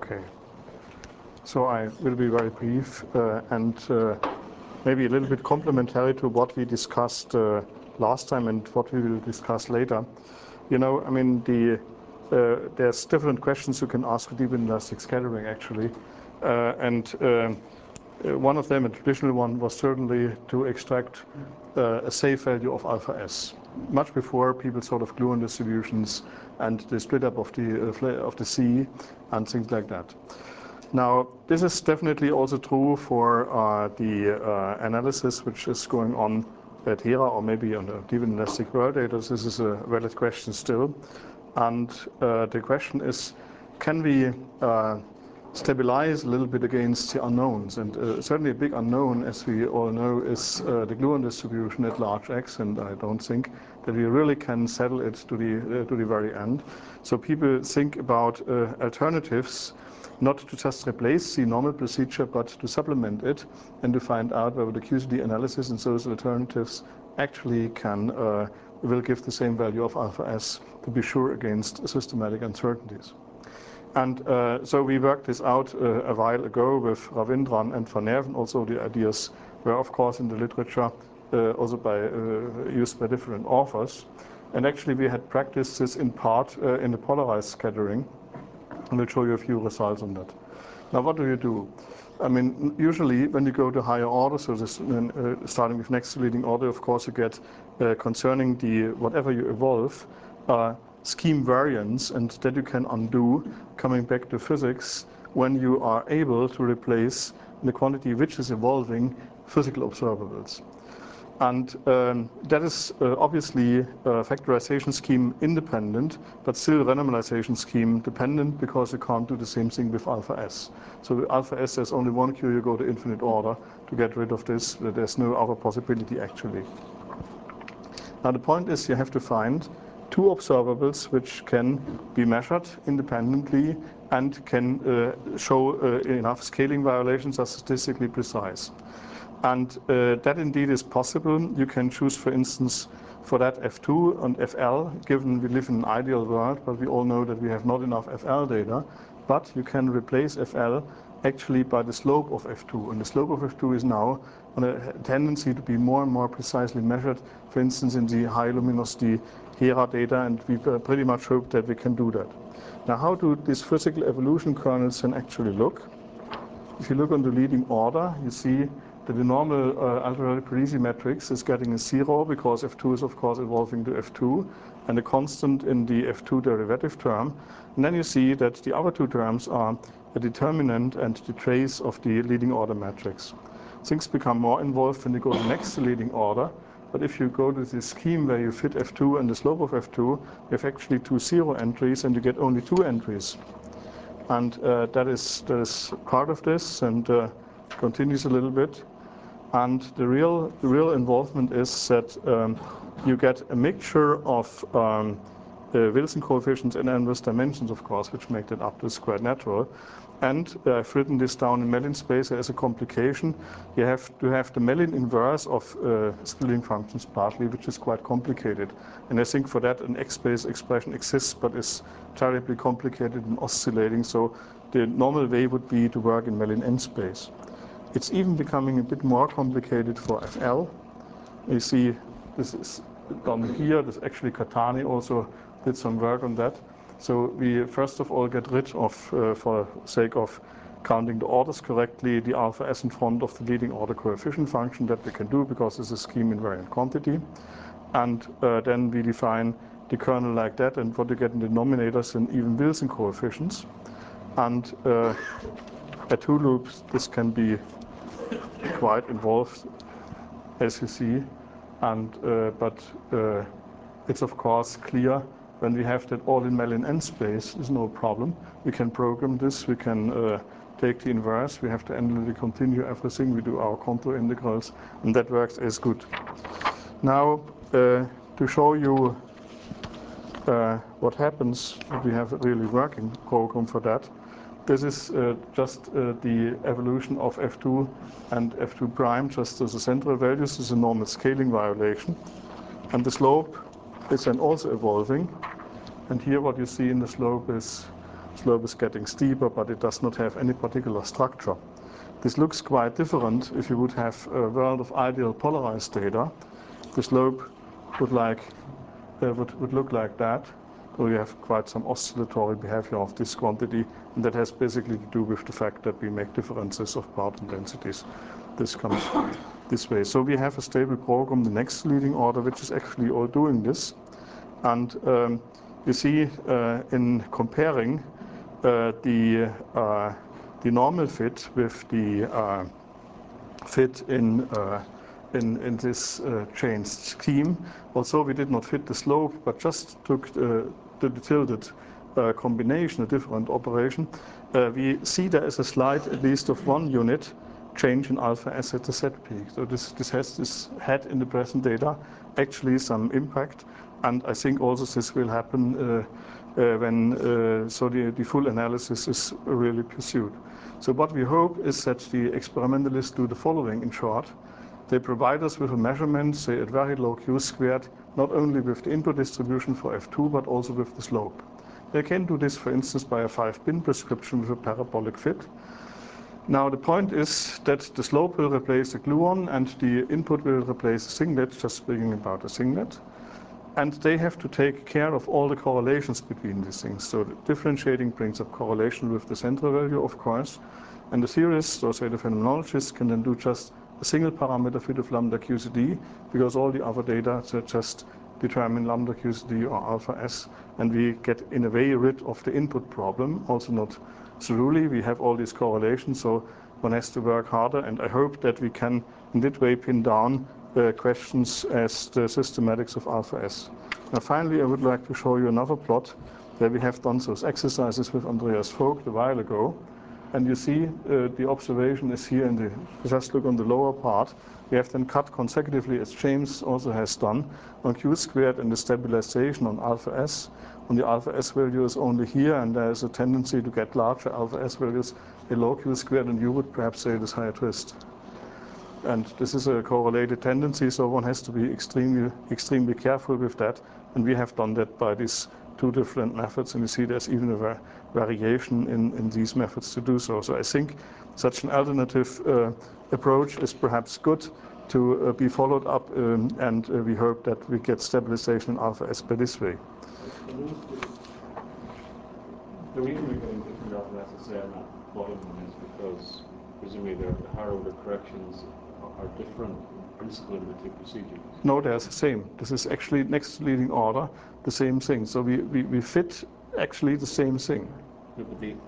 Okay. So I will be very brief and maybe a little bit complementary to what we discussed last time and what we will discuss later. You know, I mean, there's different questions you can ask for deep inelastic scattering, actually. One of them, a traditional one, was certainly to extract a safe value of alpha S, much before people sort of gluon distributions and the split up of the C and things like that. Now, this is definitely also true for the analysis which is going on at HERA or maybe on the deep inelastic world data. This is a valid question still. And the question is, can we stabilize a little bit against the unknowns? And certainly a big unknown, as we all know, is the gluon distribution at large X, and I don't think that we really can settle it to the very end. So people think about alternatives, not to just replace the normal procedure, but to supplement it and to find out whether the QCD analysis and those alternatives actually will give the same value of alpha S to be sure against systematic uncertainties. And so we worked this out a while ago with Ravindran and Van Nerven. Also, the ideas were, of course, in the literature, also used by different authors. And actually, we had practiced this in part in the polarized scattering. And we'll show you a few results on that. Now, what do you do? I mean, usually when you go to higher order, so this, starting with next to leading order, of course, you get concerning whatever you evolve, scheme variance, and that you can undo coming back to physics when you are able to replace the quantity which is evolving physical observables. And that is obviously factorization scheme independent, but still randomization scheme dependent, because you can't do the same thing with alpha S. So with alpha S, there's only one Q, you go to infinite order to get rid of this. There's no other possibility, actually. Now, the point is you have to find two observables which can be measured independently and can show enough scaling violations are statistically precise. And that indeed is possible. You can choose, for instance, for that F2 and FL, given we live in an ideal world, but we all know that we have not enough FL data. But you can replace FL actually by the slope of F2. And the slope of F2 is now on a tendency to be more and more precisely measured, for instance, in the high luminosity HERA data, and we pretty much hope that we can do that. Now, how do these physical evolution kernels then actually look? If you look on the leading order, you see that the normal Alfred-Parisi matrix is getting a 0, because F2 is, of course, evolving to F2, and a constant in the F2 derivative term. And then you see that the other two terms are a determinant and the trace of the leading order matrix. Things become more involved when you go to next to leading order. But if you go to this scheme where you fit F2 and the slope of F2, you have actually two 0 entries, and you get only 2 entries. And that is part of this, and continues a little bit. And the real involvement is that you get a mixture of Wilson coefficients in endless dimensions, of course, which make that up to squared natural. And I've written this down in Mellin space as a complication. You have to have the Mellin inverse of splitting functions partly, which is quite complicated. And I think for that an X-space expression exists, but is terribly complicated and oscillating. So the normal way would be to work in Mellin n space. It's even becoming a bit more complicated for FL. You see, this is done here. This actually Catani also did some work on that. So we first of all get rid of, for sake of counting the orders correctly, the alpha S in front of the leading order coefficient function. That we can do because it's a scheme invariant quantity. And then we define the kernel like that, and what you get in the denominators and even Wilson coefficients. And at 2 loops, this can be quite involved, as you see. And but it's of course clear when we have that all in Mellin n space, there's no problem. We can program this. We can take the inverse. We have to endlessly continue everything. We do our contour integrals, and that works as good. Now, to show you what happens if we have a really working program for that, this is just the evolution of F2 and F2 prime, just as the central values. This is a normal scaling violation. And the slope is then also evolving. And here what you see in the slope is slope is getting steeper, but it does not have any particular structure. This looks quite different if you would have a world of ideal polarized data. The slope would look like that. So you have quite some oscillatory behavior of this quantity, and that has basically to do with the fact that we make differences of parton densities. This comes this way. So we have a stable program, the next leading order, which is actually all doing this. And you see in comparing the normal fit with the fit in this changed scheme. Also, we did not fit the slope, but just took the tilted combination, a different operation. We see there is a slight, at least of 1 unit, change in alpha S at the set peak. So this had in the present data actually some impact, and I think also this will happen when the full analysis is really pursued. So what we hope is that the experimentalists do the following in short. They provide us with a measurement, say at very low Q squared, not only with the input distribution for F2, but also with the slope. They can do this, for instance, by a 5-pin prescription with a parabolic fit. Now the point is that the slope will replace the gluon and the input will replace the singlet, just speaking about the singlet. And they have to take care of all the correlations between these things. So the differentiating brings up correlation with the central value, of course. And the theorists, or say the phenomenologists, can then do just a single parameter fit of lambda QCD, because all the other data just determine lambda QCD or alpha S, and we get in a way rid of the input problem, also not solely. We have all these correlations, so one has to work harder, and I hope that we can in that way pin down questions as the systematics of alpha S. Now finally, I would like to show you another plot where we have done those exercises with Andreas Vogt a while ago. And you see the observation is here in the, just look on the lower part. We have then cut consecutively, as James also has done, on Q squared and the stabilization on alpha S. On the alpha S value is only here, and there is a tendency to get larger alpha S values below Q squared, and you would perhaps say this higher twist. And this is a correlated tendency, so one has to be extremely careful with that. And we have done that by these 2 different methods, and you see there's even a variation in these methods to do so. So I think such an alternative approach is perhaps good to be followed up, and we hope that we get stabilization in alpha S by this way. The reason we're getting different alpha S in that bottom one is because presumably the higher order corrections are different principle in the 2 procedures. No, they're the same. This is actually next leading order, the same thing. So we fit actually the same thing. Yeah, but the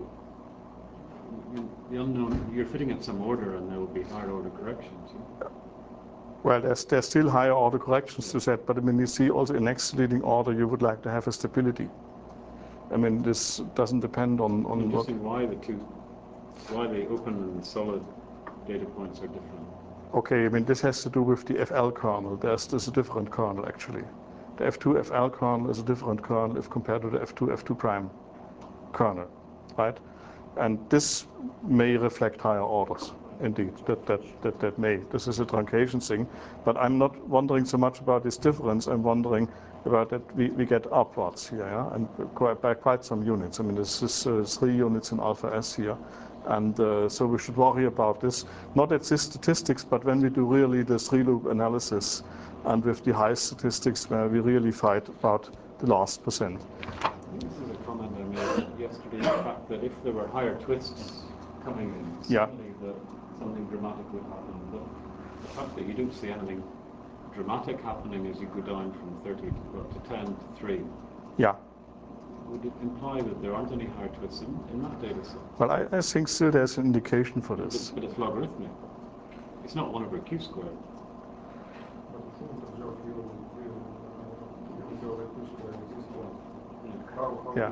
unknown, you're fitting at some order, and there will be higher order corrections. Yeah? Well, there's still higher order corrections to that, but I mean, you see also in next leading order, you would like to have a stability. I mean, this doesn't depend on what. Why the open and solid data points are different. Okay, I mean, this has to do with the FL kernel. There's a different kernel, actually. The F2 FL kernel is a different kernel if compared to the F2 prime kernel, right? And this may reflect higher orders, indeed. That may. This is a truncation thing. But I'm not wondering so much about this difference. I'm wondering about that we get upwards here, yeah? And by quite some units. I mean, this is 3 units in alpha S here. And so we should worry about this, not at this statistics, but when we do really the 3-loop analysis and with the high statistics where we really fight about the last percent. This is a comment I made yesterday, the fact that if there were higher twists coming in, certainly something dramatic would happen. But the fact that you don't see anything dramatic happening as you go down from 30 to 10 to 3. Yeah. Would it imply that there aren't any higher twists in that data set? Well, I think still there's an indication for this. But it's logarithmic. It's not 1 over Q squared. Yeah.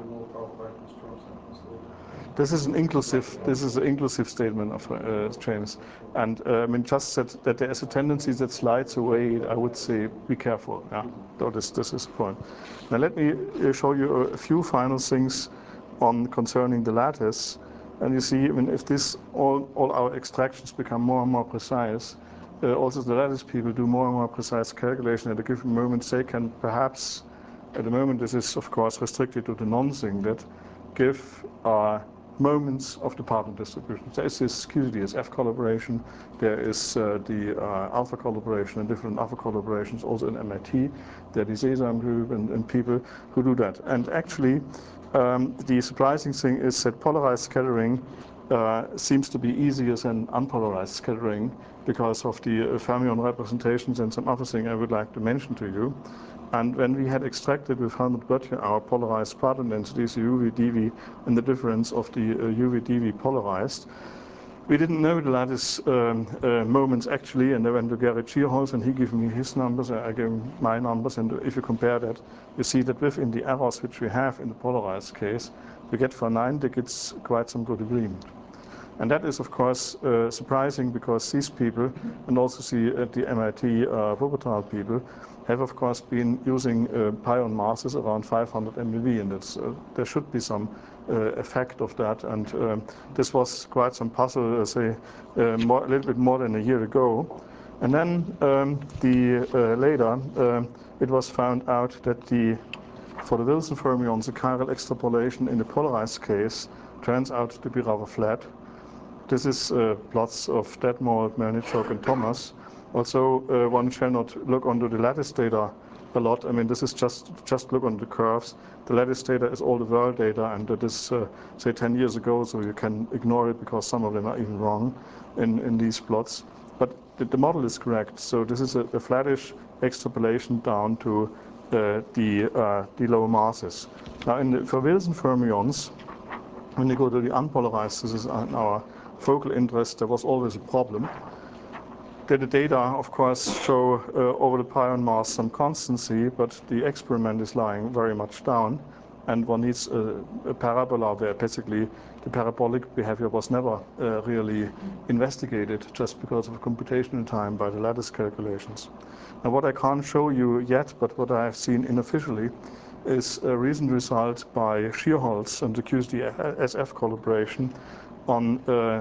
This is an inclusive statement of James, and I mean just that there is a tendency that slides away. I would say be careful. Yeah, so this is the point. Now let me show you a few final things concerning the lattice, and you see, I mean, if this all our extractions become more and more precise, also the lattice people do more and more precise calculation at a given moment. They can perhaps, at the moment this is of course restricted to the non-singlet, give moments of the partner distribution. There is this QCD-SF collaboration, there is the alpha collaboration and different alpha collaborations also in MIT. There is the Sesam group and people who do that. And actually, the surprising thing is that polarized scattering seems to be easier than unpolarized scattering because of the fermion representations and some other thing I would like to mention to you. And when we had extracted with Helmut Böttcher our polarized parton densities, UV, DV, and the difference of the UV, DV polarized, we didn't know the lattice moments actually, and I went to Gerrit Schierholz and he gave me his numbers, I gave him my numbers, and if you compare that, you see that within the errors which we have in the polarized case, we get for 9 digits quite some good agreement. And that is, of course, surprising because these people, and also the MIT Wuppertal people, have, of course, been using pion masses around 500 MeV, and there should be some effect of that. And this was quite some puzzle, say, a little bit more than a year ago. And then later, it was found out that for the Wilson fermions, the chiral extrapolation in the polarized case turns out to be rather flat. This is plots of Detmold, Melnichuk, and Thomas. Also, one shall not look onto the lattice data a lot. I mean, this is just look on the curves. The lattice data is all the world data, and it is, say, 10 years ago, so you can ignore it because some of them are even wrong in these plots. But the model is correct. So this is a flattish extrapolation down to the low masses. Now, for Wilson fermions, when you go to the unpolarized, this is our focal interest, there was always a problem. The data, of course, show over the pion mass some constancy, but the experiment is lying very much down, and one needs a parabola where basically the parabolic behavior was never really investigated just because of computational time by the lattice calculations. Now, what I can't show you yet, but what I have seen unofficially, is a recent result by Schierholz and the QCD-SF collaboration on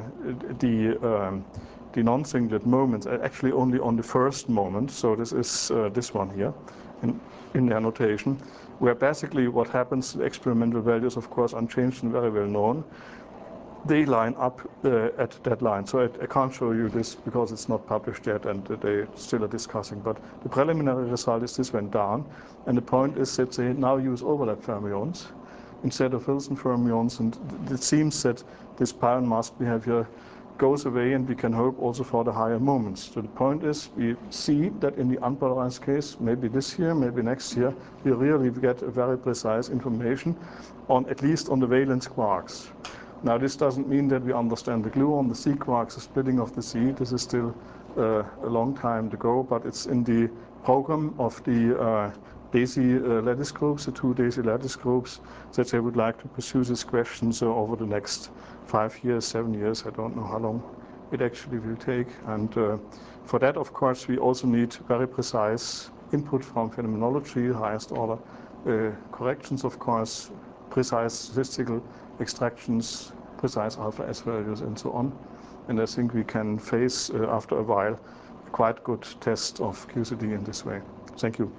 the non-singlet moments, actually only on the first moment. So this is this one here in their notation, where basically what happens, the experimental values, of course, unchanged and very well known, they line up at that line. So I can't show you this because it's not published yet and they still are discussing. But the preliminary result is this went down. And the point is that they now use overlap fermions instead of Wilson fermions. And it seems that this pion mass behavior goes away, and we can hope also for the higher moments. So the point is, we see that in the unpolarized case, maybe this year, maybe next year, we really get a very precise information on at least on the valence quarks. Now, this doesn't mean that we understand the gluon, the C quarks, the splitting of the C. This is still a long time to go, but it's in the program of the DESY lattice groups, the 2 DESY lattice groups, that they would like to pursue this question. So over the next 5 years, 7 years, I don't know how long it actually will take. And for that, of course, we also need very precise input from phenomenology, highest order corrections, of course, precise statistical extractions, precise alpha S values, and so on. And I think we can face, after a while, a quite good test of QCD in this way. Thank you.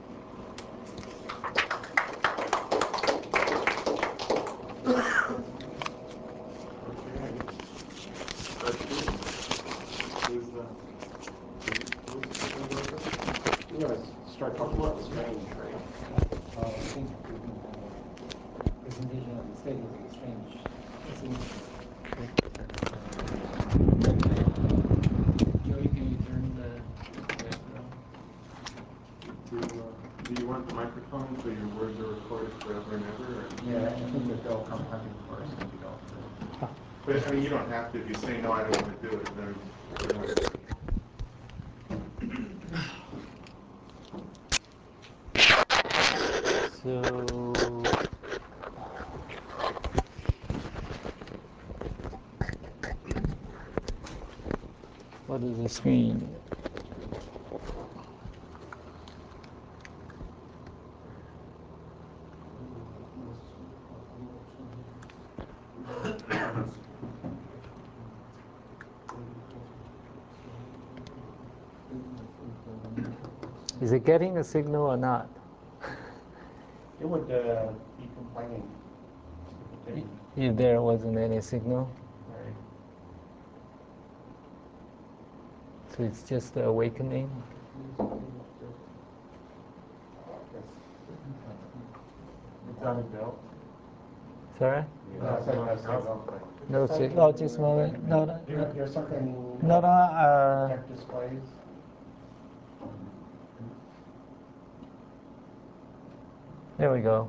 Start talking about strange, right? I think the presentation of the study is strange. Joey, can you turn the background? Do you want the microphone so your words are recorded forever and ever? Or? Yeah, I think that they'll come hunting for us if we don't. But I mean, you don't have to. If you say no, I don't want to do it, then you don't. So what is the screen? Is it getting a signal or not? It would be complaining. if there wasn't any signal. So it's just the awakening. Sorry? No signal. Oh, just a moment. No, no. There's something. No, no. Tech displays. There we go.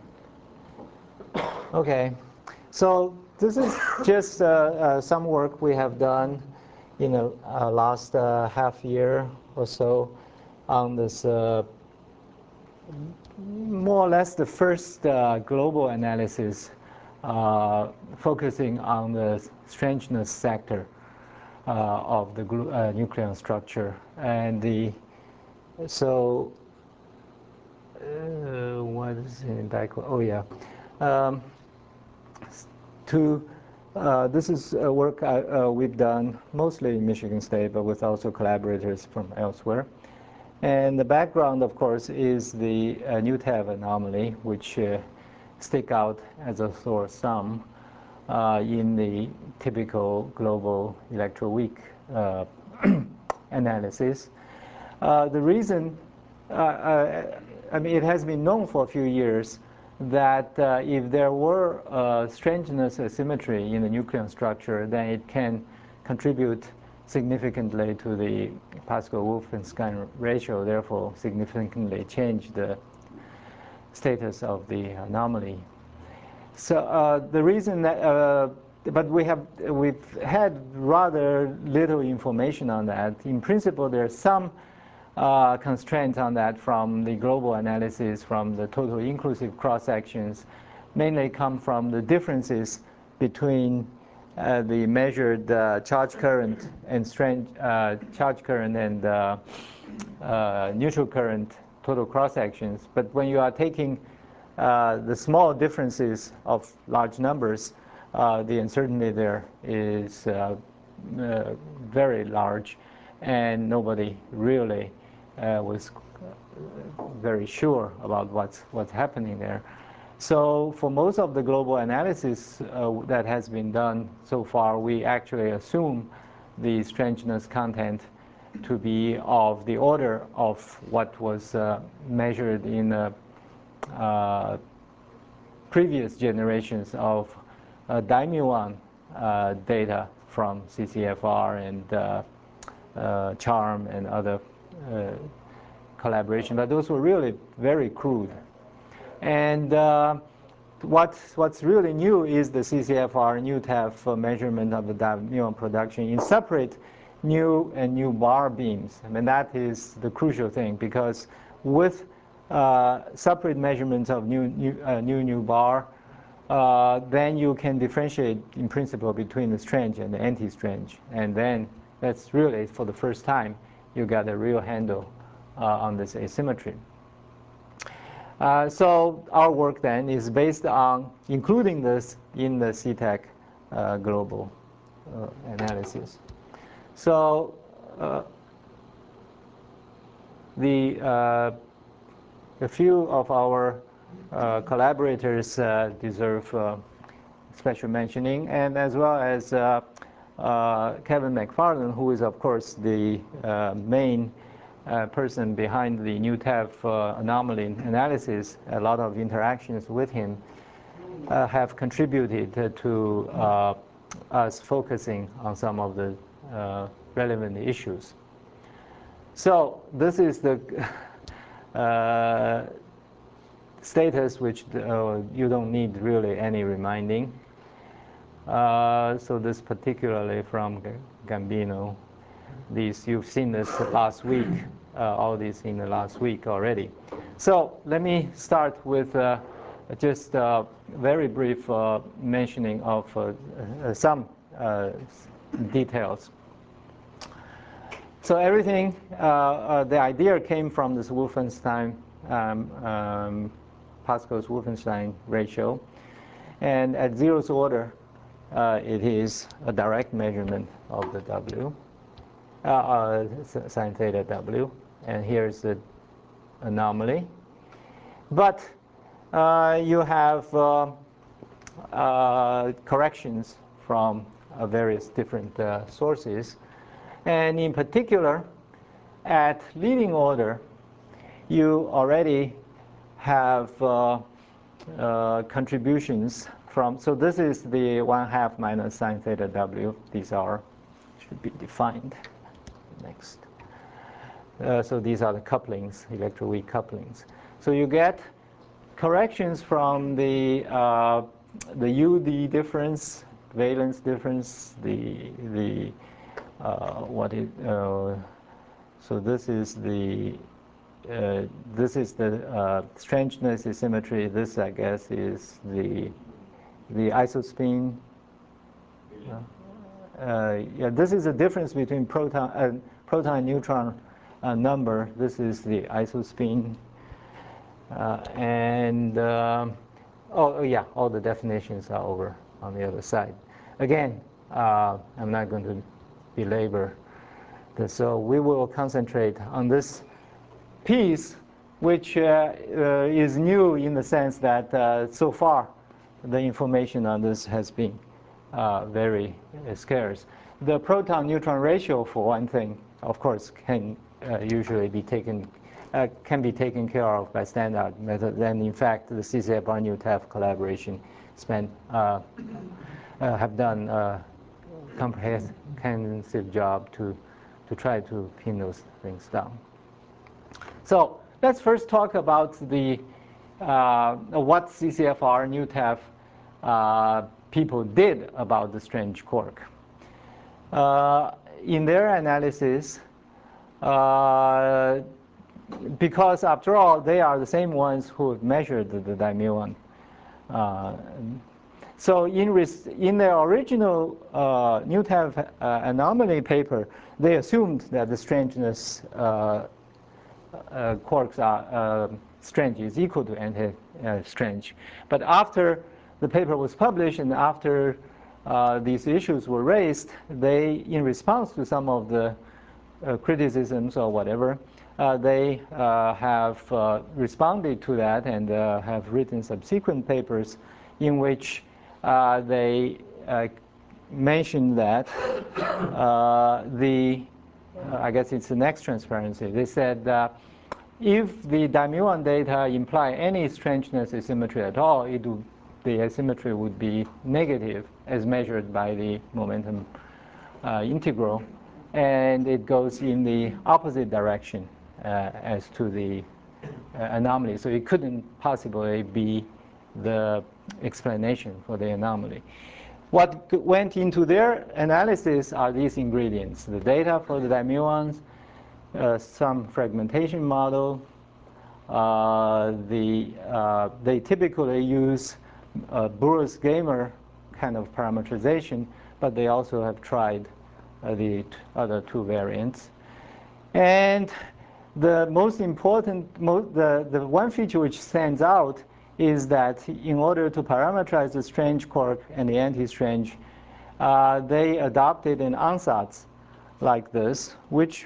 Okay, so this is just some work we have done in the last half year or so on this more or less the first global analysis focusing on the strangeness sector of the nuclear structure. And what is in back? Oh yeah. This is work we've done mostly in Michigan State, but with also collaborators from elsewhere. And the background, of course, is the NuTeV anomaly, which stick out as a sore sum in the typical global electroweak analysis. The reason, I mean, it has been known for a few years that if there were strangeness asymmetry in the nuclear structure, then it can contribute significantly to the Pascal-Wolfenstein ratio, therefore significantly change the status of the anomaly. So the reason that, but we've had rather little information on that. In principle, there's some constraints on that from the global analysis, from the total inclusive cross-sections, mainly come from the differences between the measured charge current and charge current and neutral current total cross-sections. But when you are taking the small differences of large numbers, the uncertainty there is very large, and nobody really was very sure about what's happening there. So for most of the global analysis that has been done so far, we actually assume the strangeness content to be of the order of what was measured in previous generations of Daimyo data from CCFR and CHARM and other collaboration, but those were really very crude. And what's really new is the CCFR NuTeV measurement of the muon production in separate new bar beams. I mean, that is the crucial thing, because with separate measurements of new bar, then you can differentiate in principle between the strange and the anti-strange, and then that's really for the first time you got a real handle on this asymmetry. So our work then is based on including this in the CTEC global analysis. So a few of our collaborators deserve special mentioning, and as well as Kevin McFarland, who is of course the main person behind the NuTeV anomaly analysis. A lot of interactions with him have contributed to us focusing on some of the relevant issues. So this is the status which you don't need really any reminding. So this particularly from Gambino. These you've seen this last week, all these in the last week already. So let me start with just a very brief mentioning of some details. So everything, the idea came from this Wolfenstein, Pascal's Wolfenstein ratio, and at zeroth order, it is a direct measurement of the W. Sine theta W, and here's the anomaly. But you have corrections from various different sources. And in particular, at leading order, you already have contributions from, so this is the 1/2 minus sine theta w. These should be defined next. So these are the couplings, electroweak couplings. So you get corrections from the UD difference, valence difference, so this is the strangeness asymmetry. This, I guess, is the isospin. Yeah, this is the difference between proton and neutron number. This is the isospin. Oh yeah, all the definitions are over on the other side. Again, I'm not going to belabor this, so we will concentrate on this piece, which is new in the sense that so far the information on this has been very scarce. The proton-neutron ratio, for one thing, of course, can usually be taken care of by standard method. And in fact, the CCFR-NuTAF collaboration have done a comprehensive job to try to pin those things down. So let's first talk about what CCFR-NuTAF people did about the strange quark. In their analysis, because after all, they are the same ones who have measured the dimuon. So in their original NuTAF anomaly paper, they assumed that the strangeness quarks are strange is equal to anti-strange. But after the paper was published and after these issues were raised, they, in response to some of the criticisms or whatever, they have responded to that and have written subsequent papers in which they mentioned that I guess it's the next transparency. They said that if the dimuon data imply any strangeness asymmetry at all, the asymmetry would be negative as measured by the momentum integral, and it goes in the opposite direction as to the anomaly. So it couldn't possibly be the explanation for the anomaly. What went into their analysis are these ingredients: the data for the dimuons, some fragmentation model. They typically use Burris-Gamer kind of parameterization, but they also have tried the other two variants. And the most important, the one feature which stands out is that in order to parameterize the strange quark and the anti-strange, they adopted an ansatz like this, which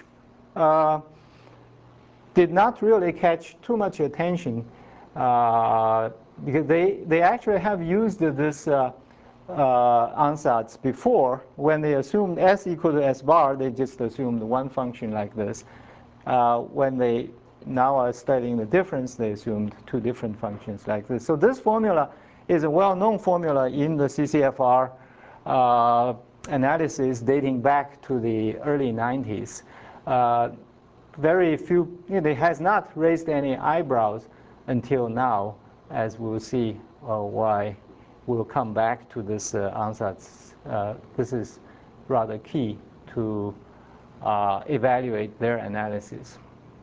did not really catch too much attention because they actually have used this ansatz before. When they assumed S equal to S bar, they just assumed one function like this. When they now are studying the difference, they assumed two different functions like this. So this formula is a well-known formula in the CCFR analysis dating back to the early 90s. Very few, it has not raised any eyebrows until now, as we'll see why we'll come back to this ansatz. This is rather key to evaluate their analysis.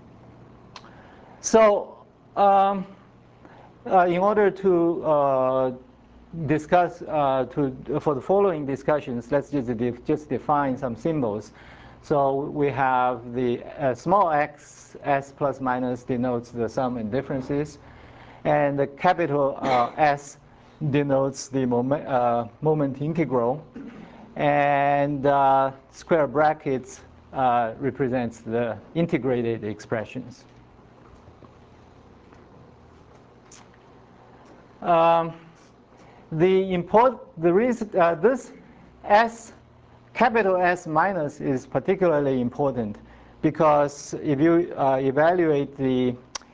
So in order to discuss, for the following discussions, let's just define some symbols. So we have the small x, s plus minus denotes the sum and differences. And the capital S denotes the moment integral. And square brackets represents the integrated expressions. the reason this S, capital S minus is particularly important because if you evaluate the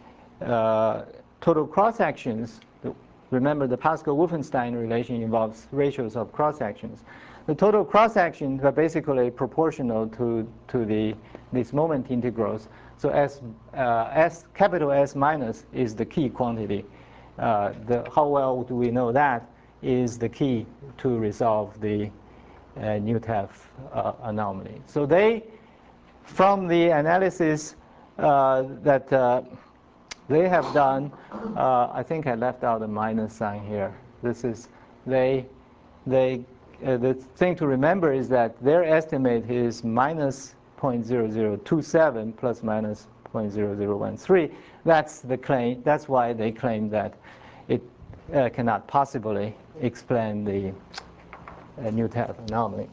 total cross sections, remember the Pascal-Wolfenstein relation involves ratios of cross sections. The total cross sections are basically proportional to these moment integrals. So capital S minus is the key quantity. How well do we know that is the key to resolve the Newtaf anomaly. So from the analysis that they have done, I think I left out a minus sign here. This is the thing to remember is that their estimate is minus 0.0027 plus minus 0.0013. That's the claim. That's why they claim that it cannot possibly explain the Newtaf anomaly.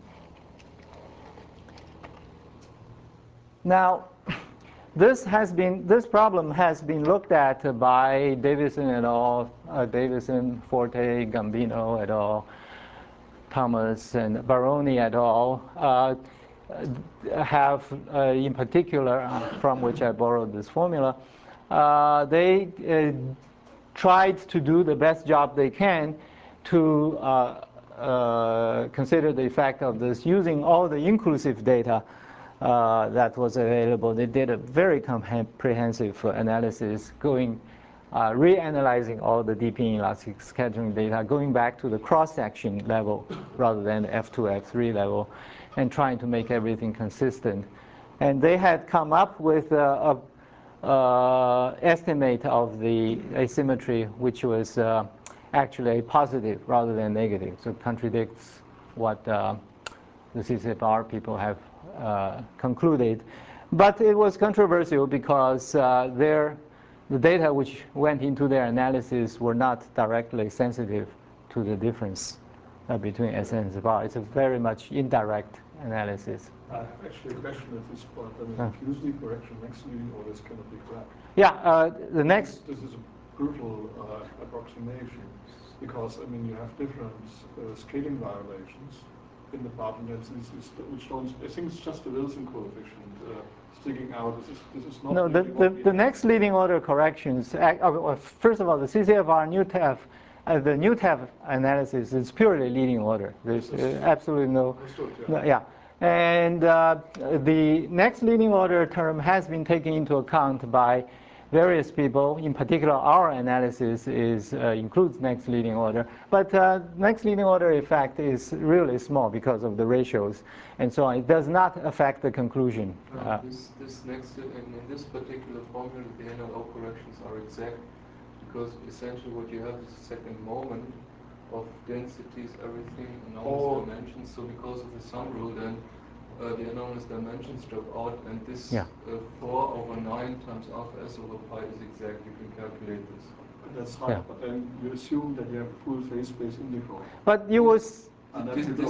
Now, this problem has been looked at by Davison et al., Davison, Forte, Gambino et al., Thomas, and Baroni et al. Have, in particular, from which I borrowed this formula, they tried to do the best job they can to consider the effect of this using all the inclusive data that was available. They did a very comprehensive analysis, reanalyzing all the deep inelastic scattering data, going back to the cross-section level rather than the F2, F3 level, and trying to make everything consistent. And they had come up with an estimate of the asymmetry, which was actually positive rather than negative. So it contradicts what the CCFR people have concluded. But it was controversial because the data which went into their analysis were not directly sensitive to the difference between SN and ZBAR. It's a very much indirect analysis. I have actually a question at this point. I mean, usually correction next leading orders cannot be correct. Yeah, the next. This is a brutal approximation because, I mean, you have different scaling violations in the pattern densities, which don't, I think it's just the Wilson coefficient sticking out. This is not. No, the next leading order corrections, first of all, the CCFR Newtaf, the Newtaf analysis is purely leading order. There's absolutely no. Yeah. And the next leading order term has been taken into account by various people. In particular, our analysis includes next leading order. But next leading order effect is really small because of the ratios. And so it does not affect the conclusion. This next, in this particular formula, the NLO corrections are exact because essentially what you have is a second moment of densities, everything, anomalous dimensions. So because of the sum rule, then the anomalous dimensions drop out, and this 4/9 times alpha s over pi is exact. You can calculate this. That's right, but then you assume that you have a full phase space integral. But you was. This is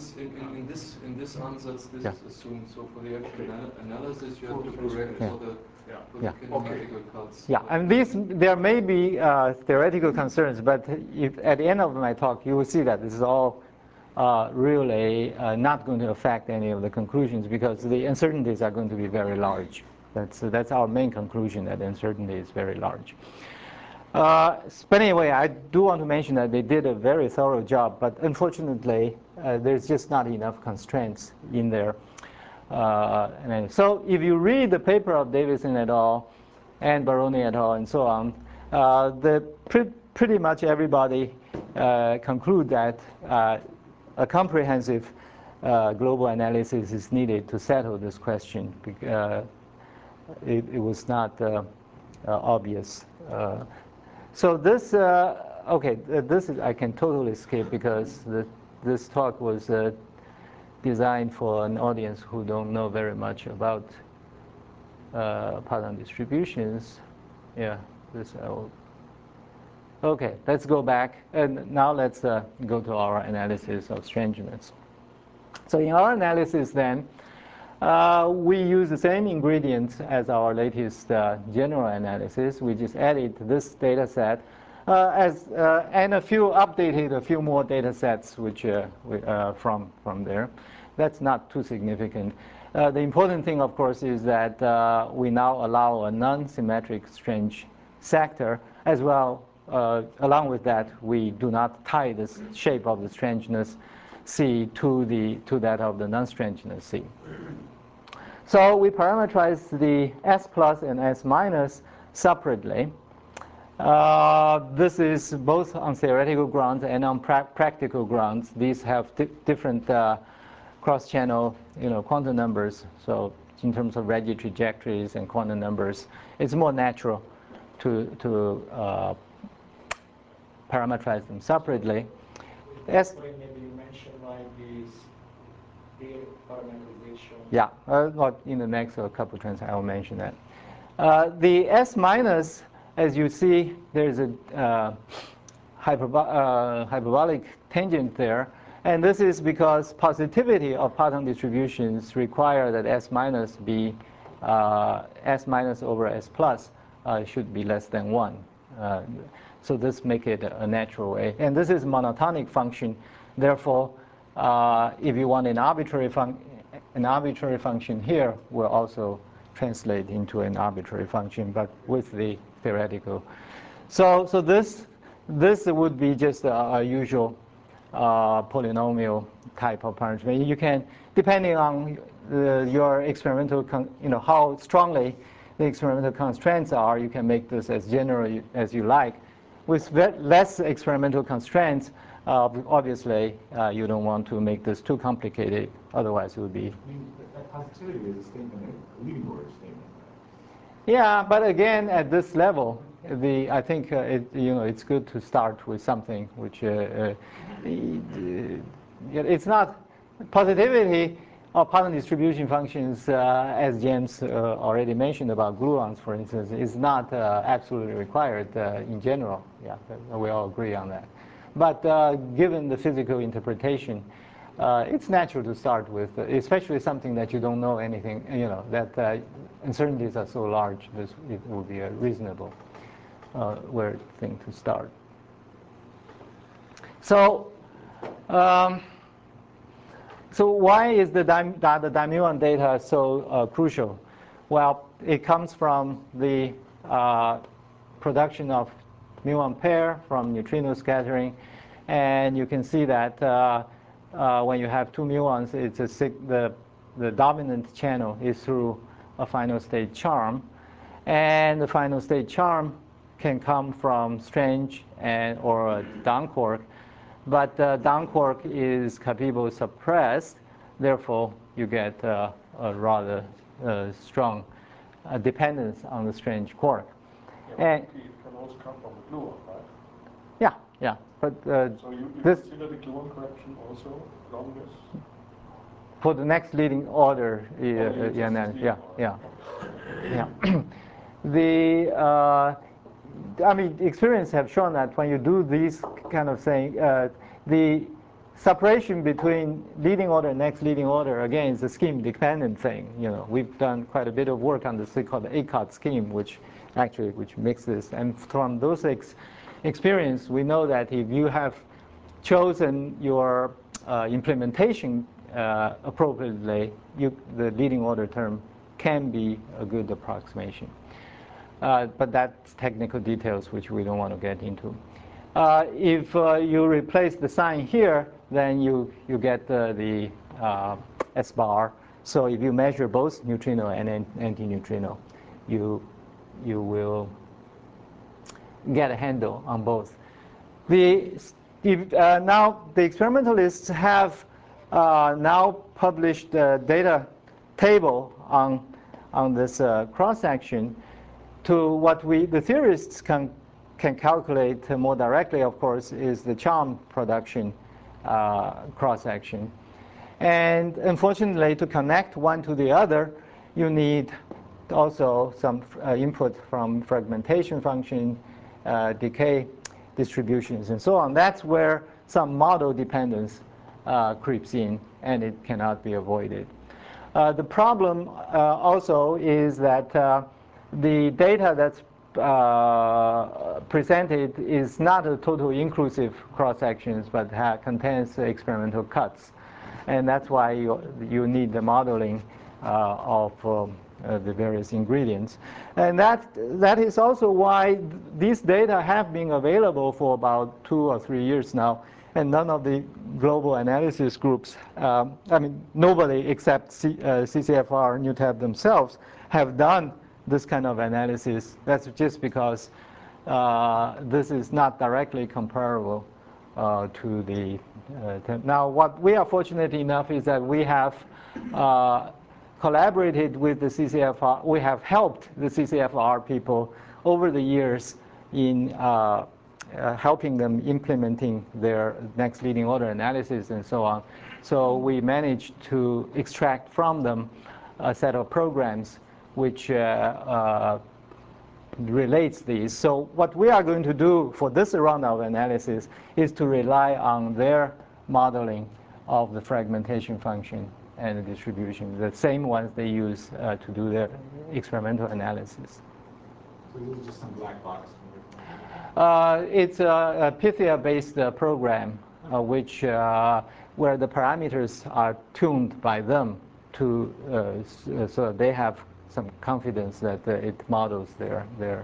in this ansatz. This is assumed. So for the actual analysis, you have to correct for the kinematical cuts. Yeah, and there may be theoretical concerns, but at the end of my talk, you will see that this is all really not going to affect any of the conclusions because the uncertainties are going to be very large. That's our main conclusion, that the uncertainty is very large. But anyway, I do want to mention that they did a very thorough job, but unfortunately, there's just not enough constraints in there. So if you read the paper of Davison et al. And Baroni et al. And so on, pretty much everybody conclude that a comprehensive global analysis is needed to settle this question. It was not obvious. So this, this is, I can totally skip because this talk was designed for an audience who don't know very much about pattern distributions. Yeah, this I will. Okay, let's go back. And now let's go to our analysis of strangeness. So in our analysis then, we use the same ingredients as our latest general analysis. We just added this data set And a few more data sets which from there. That's not too significant. The important thing, of course, is that we now allow a non-symmetric strange sector as well. Along with that, we do not tie the shape of the strangeness C to that of the non-strangeness C. So we parameterize the S plus and S minus separately. This is both on theoretical grounds and on practical grounds. These have different cross-channel, quantum numbers. So in terms of Regge trajectories and quantum numbers, it's more natural to parameterize them separately. Maybe you mentioned like this peer parameterization. Yeah, in the next couple of trends I will mention that. The S minus, as you see, there's a hyperbolic tangent there. And this is because positivity of Parton distributions require that S minus be S minus over S plus should be less than 1. So this makes it a natural way. And this is monotonic function. Therefore, if you want an arbitrary function here, will also translate into an arbitrary function, but with the theoretical. So this would be just a usual polynomial type of parameter. You can, depending on your experimental, how strongly the experimental constraints are, you can make this as general as you like. With less experimental constraints, obviously, you don't want to make this too complicated. Otherwise, it would be. That positivity is a statement, a leading order statement. Yeah, but again, at this level, I think it's good to start with something which it's not positivity of Parton distribution functions, as James already mentioned about gluons, for instance, is not absolutely required in general. Yeah, we all agree on that. But given the physical interpretation, it's natural to start with, especially something that you don't know anything, that uncertainties are so large, it will be a reasonable thing to start. So, so why is the dimuon data so crucial? Well, it comes from the production of muon pair from neutrino scattering, and you can see that when you have two muons, it's the dominant channel is through a final state charm, and the final state charm can come from strange or a down quark, but down quark is Cabibbo suppressed. Therefore, you get a rather strong dependence on the strange quark. Yeah, and it can also come from the gluon, right? Yeah. But so you consider the gluon correction also along this? For the next leading order, The experience have shown that when you do these kind of thing, the separation between leading order and next leading order, again, is a scheme-dependent thing. We've done quite a bit of work on this thing called the ACOT scheme, which mixes. And from those experience, we know that if you have chosen your implementation appropriately, the leading order term can be a good approximation. But that's technical details which we don't want to get into. If you replace the sign here, then you get the S bar. So if you measure both neutrino and antineutrino, you will get a handle on both. Now the experimentalists have now published a data table on this cross section. To what the theorists can calculate more directly, of course, is the charm production cross-section. And unfortunately, to connect one to the other, you need also some input from fragmentation function, decay distributions, and so on. That's where some model dependence creeps in, and it cannot be avoided. The problem also is that the data that's presented is not a total inclusive cross-sections, but contains experimental cuts. And that's why you need the modeling of the various ingredients. And that is also why these data have been available for about 2 or 3 years now. And none of the global analysis groups, I mean, nobody except CCFR, NUTAP themselves, have done this kind of analysis. That's just because this is not directly comparable to the now, what we are fortunate enough is that we have collaborated with the CCFR. We have helped the CCFR people over the years in helping them implementing their next leading order analysis and so on. So we managed to extract from them a set of programs which relates these. So what we are going to do for this round of analysis is to rely on their modeling of the fragmentation function and the distribution, the same ones they use to do their experimental analysis. So this is just some black box. It's a Pythia-based program, which where the parameters are tuned by them to so they have some confidence that it models their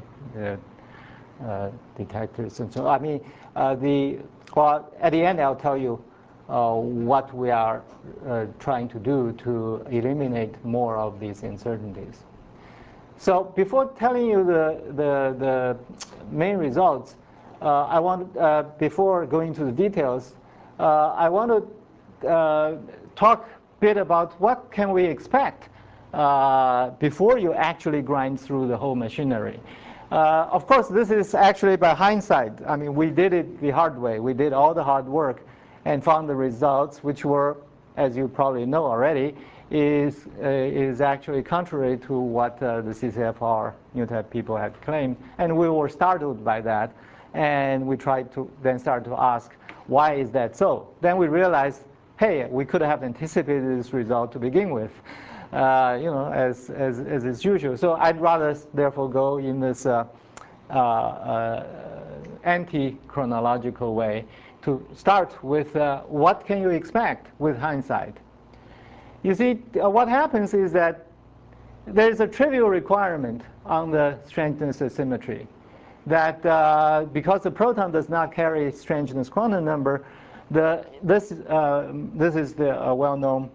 detectors. And so, I mean, at the end, I'll tell you what we are trying to do to eliminate more of these uncertainties. So before telling you the main results, I want, before going to the details, I want to talk a bit about what can we expect before you actually grind through the whole machinery. Of course, this is actually by hindsight. I mean, we did it the hard way. We did all the hard work and found the results, which were, as you probably know already, is actually contrary to what the CCFR NUTAP people had claimed. And we were startled by that. And we tried to then start to ask, why is that so? Then we realized, hey, we could have anticipated this result to begin with. You know, as is usual. So I'd rather, therefore, go in this anti-chronological way to start with what can you expect with hindsight. You see, what happens is that there's a trivial requirement on the strangeness asymmetry that because the proton does not carry strangeness quantum number, this is the well-known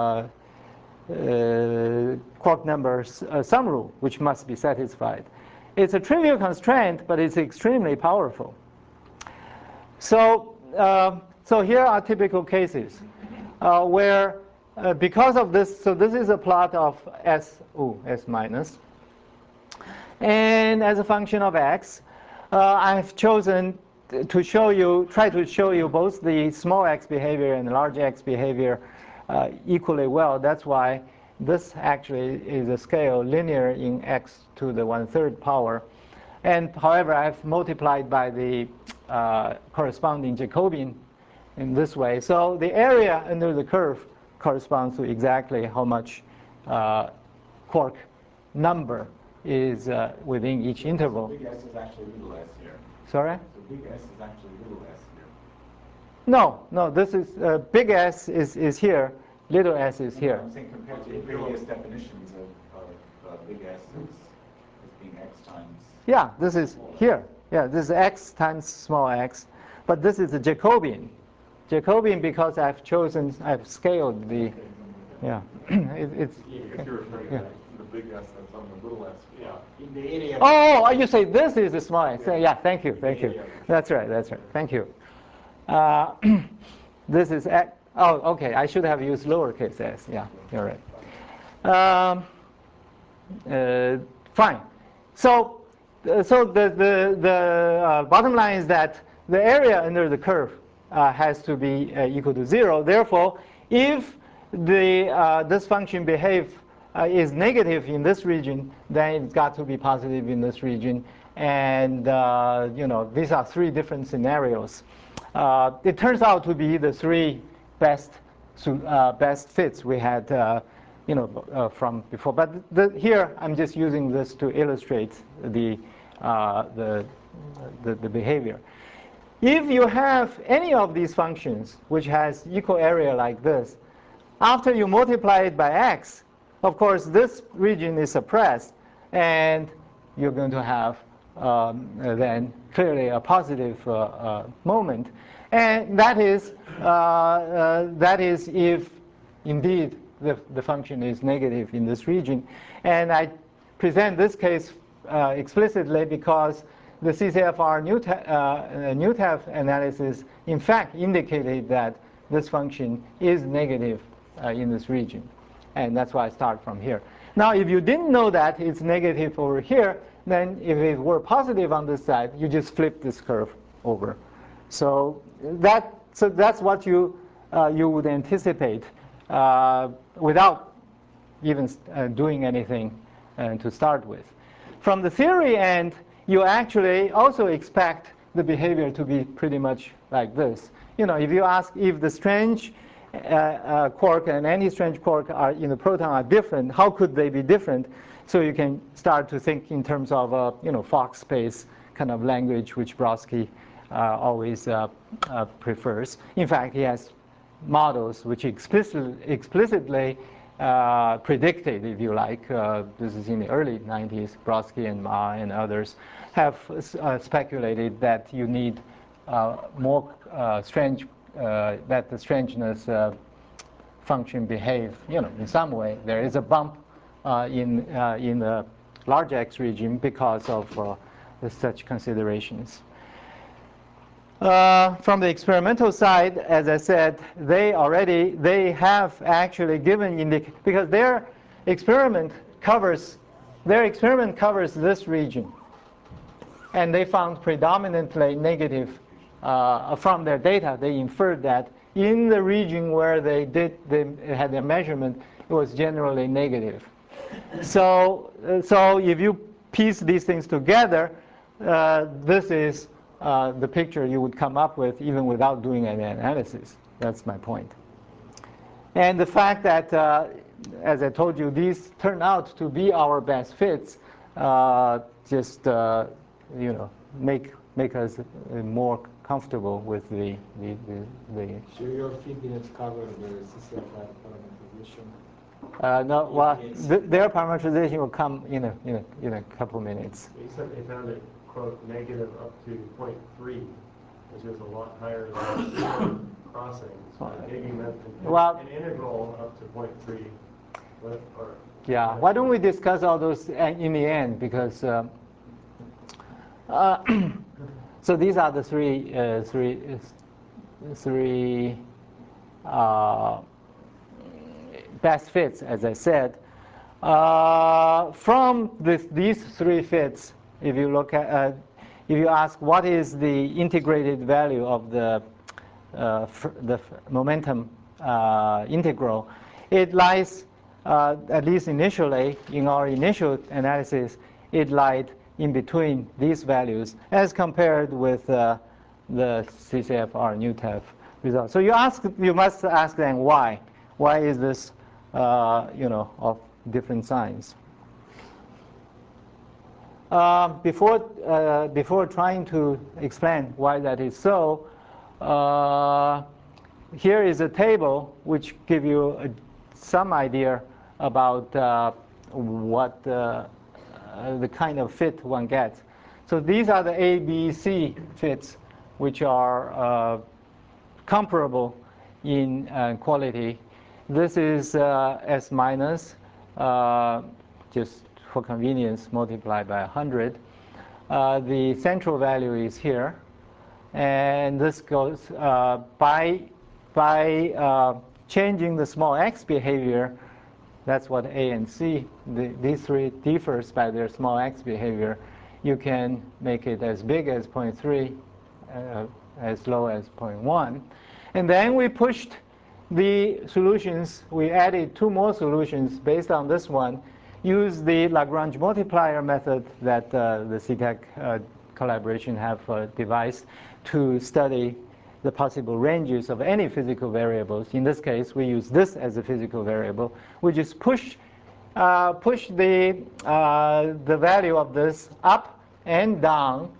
quark number sum rule, which must be satisfied. It's a trivial constraint, but it's extremely powerful. So, so here are typical cases where, because of this, so this is a plot of S minus. And as a function of x, I've chosen to show you, try to show you both the small x behavior and the large x behavior equally well. That's why this actually is a scale linear in x to the 1/3 power. And however, I've multiplied by the corresponding Jacobian in this way. So the area under the curve corresponds to exactly how much quark number is within each interval. So big S is actually little s here. Sorry? So big S is actually little s here. No, this is big S is here, little s is here. I'm saying compared to the previous definitions of big S as being x times. Yeah, this is here. Yeah, this is x times small x. But this is a Jacobian. Jacobian because I've scaled the, yeah. It's. If you're referring to the big S that's on the little s. Yeah. In the area. Oh, you say this is the small x. Yeah, thank you. That's right. Thank you. This is x. Oh, okay. I should have used lowercase s. Yeah, you're right. Fine. So the bottom line is that the area under the curve has to be equal to 0. Therefore, if this function is negative in this region, then it's got to be positive in this region. And you know, these are 3 different scenarios. It turns out to be the 3 best fits we had, you know, from before. But here I'm just using this to illustrate the the behavior. If you have any of these functions which has equal area like this, after you multiply it by x, of course this region is suppressed, and you're going to have then clearly a positive moment, and that is if indeed the function is negative in this region. And I present this case explicitly because the CCFR-Newtev analysis in fact indicated that this function is negative in this region. And that's why I start from here. Now, if you didn't know that it's negative over here, then if it were positive on this side, you just flip this curve over. So that's what you would anticipate without even doing anything to start with. From the theory end, you actually also expect the behavior to be pretty much like this. You know, if you ask if the strange quark and anti-strange quark are in the proton are different, how could they be different? So you can start to think in terms of Fock space kind of language, which Brodsky always prefers. In fact, he has models which explicitly predicted, if you like, this is in the early 90s, Brodsky and Ma and others have speculated that you need more strange, that the strangeness function behave, in some way. There is a bump in the large X region because of such considerations. From the experimental side, as I said, they have actually given because their experiment covers this region, and they found predominantly negative from their data. They inferred that in the region where they had their measurement, it was generally negative. So if you piece these things together, this is the picture you would come up with even without doing any analysis. That's my point. And the fact that, as I told you, these turn out to be our best fits just make us more comfortable with the So your fitness cover the CCFR parameterization? No, well, their parameterization will come in a couple minutes. You said they found it, quote, negative up to 0.3, which is a lot higher than crossing. So maybe you meant an integral up to 0.3. Yeah, why don't we discuss all those in the end? Because so these are the three best fits, as I said. From these three fits, if you look at, if you ask what is the integrated value of the momentum integral, it lies, at least initially, in our initial analysis, it lied in between these values as compared with the CCFR-Newtev result. So you must ask then why? Why is this, of different signs? Before trying to explain why that is so, here is a table which gives you some idea about what the kind of fit one gets. So these are the A, B, C fits, which are comparable in quality. This is S minus, just for convenience, multiplied by 100. The central value is here, and this goes by changing the small x behavior. That's what A and C, these three differs by their small x behavior. You can make it as big as 0.3, as low as 0.1. And then we pushed the solutions. We added two more solutions based on this one. Use the Lagrange multiplier method that the CTEC collaboration have devised to study the possible ranges of any physical variables. In this case, we use this as a physical variable. We just push the value of this up and down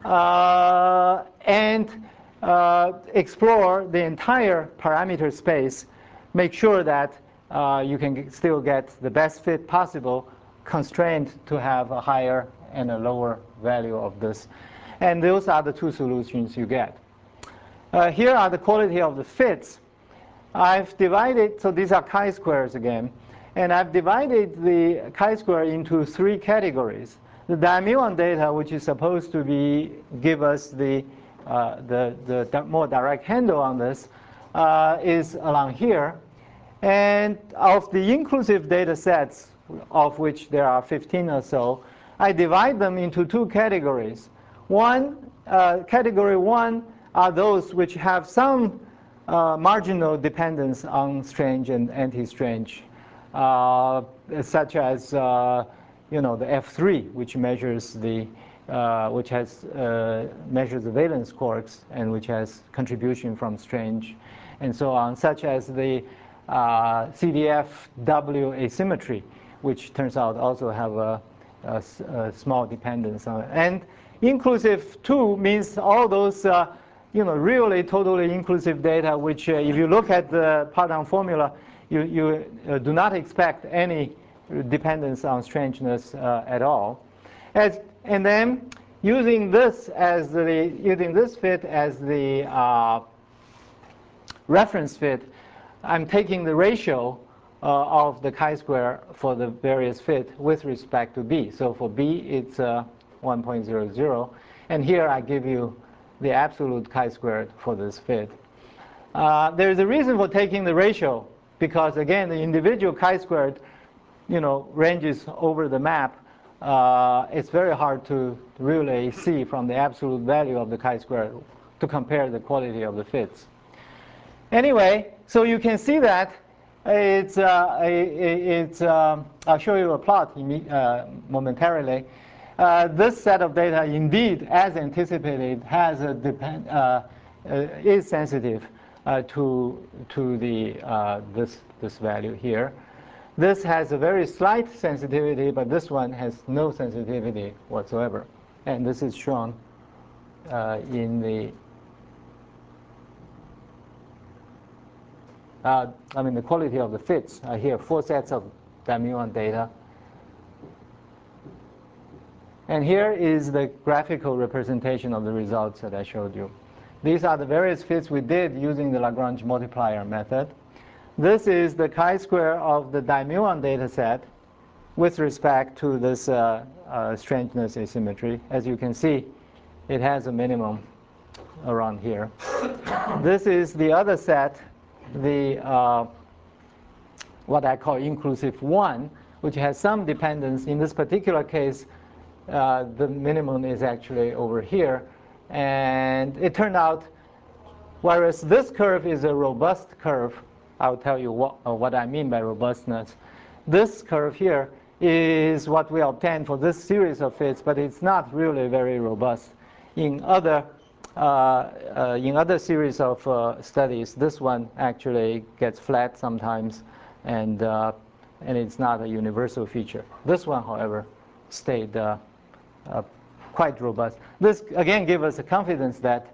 and explore the entire parameter space, make sure that you can still get the best fit possible, constrained to have a higher and a lower value of this. And those are the two solutions you get. Here are the quality of the fits. I've divided, so these are chi-squares again, and I've divided the chi-square into three categories. The dimuon data, which is supposed to give us the more direct handle on this, is along here. And of the inclusive data sets, of which there are 15 or so, I divide them into two categories. Category 1 are those which have some marginal dependence on strange and anti-strange, such as the F3, which measures the measures the valence quarks and which has contribution from strange, and so on, such as the CDF-W asymmetry, which turns out also have a small dependence on it. And inclusive 2 means all those really totally inclusive data, which if you look at the Pardon formula, you do not expect any dependence on strangeness at all. And then using this fit as the reference fit, I'm taking the ratio of the chi-square for the various fit with respect to B. So for B, it's 1.00. And here I give you the absolute chi-squared for this fit. There's a reason for taking the ratio, because again, the individual chi-squared ranges over the map. It's very hard to really see from the absolute value of the chi-squared to compare the quality of the fits. Anyway, so you can see that I'll show you a plot momentarily. This set of data, indeed, as anticipated, has is sensitive to this value here. This has a very slight sensitivity, but this one has no sensitivity whatsoever. And this is shown in the the quality of the fits. Here, 4 sets of dimuon data. And here is the graphical representation of the results that I showed you. These are the various fits we did using the Lagrange multiplier method. This is the chi-square of the dimuon data set with respect to this strangeness asymmetry. As you can see, it has a minimum around here. This is the other set, what I call inclusive 1, which has some dependence. In this particular case, the minimum is actually over here. And it turned out, whereas this curve is a robust curve, I'll tell you what I mean by robustness. This curve here is what we obtained for this series of fits, but it's not really very robust. In other series of studies, this one actually gets flat sometimes, and it's not a universal feature. This one, however, stayed quite robust. This again gives us a confidence that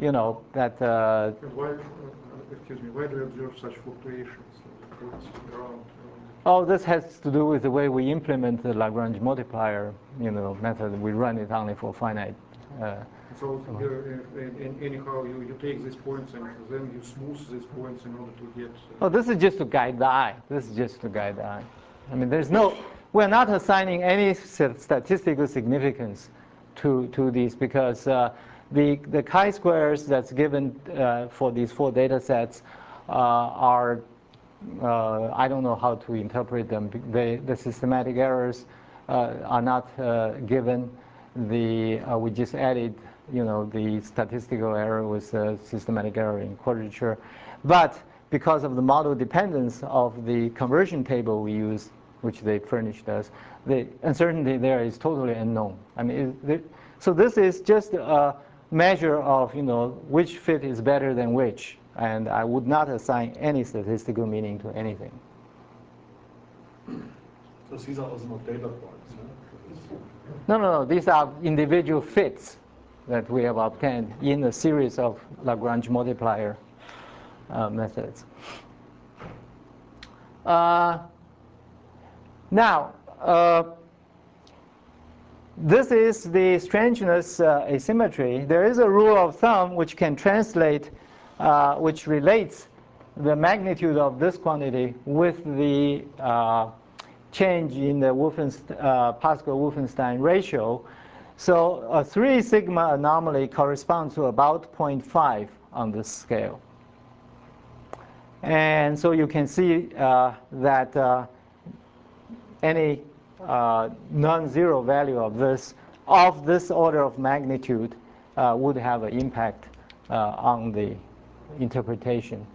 why do you observe such fluctuations around? Oh, this has to do with the way we implement the Lagrange multiplier, method. We run it only for finite. So anyhow, you take these points and then you smooth these points in order to get. Oh, this is just to guide the eye. This is just to guide the eye. I mean, we're not assigning any statistical significance to these, because the chi-squares that's given for these 4 data sets are, I don't know how to interpret them. The systematic errors are not given. We just added, the statistical error with systematic error in quadrature. But because of the model dependence of the conversion table we use, which they furnished us, the uncertainty there is totally unknown. I mean, so this is just a measure of, which fit is better than which. And I would not assign any statistical meaning to anything. So So these are also not data points. No. These are individual fits that we have obtained in a series of Lagrange multiplier methods. Now, this is the strangeness asymmetry. There is a rule of thumb which can translate, which relates the magnitude of this quantity with the change in the Pascal-Wolfenstein ratio. So a 3 sigma anomaly corresponds to about 0.5 on this scale. And so you can see that any non-zero value of this order of magnitude would have an impact on the interpretation.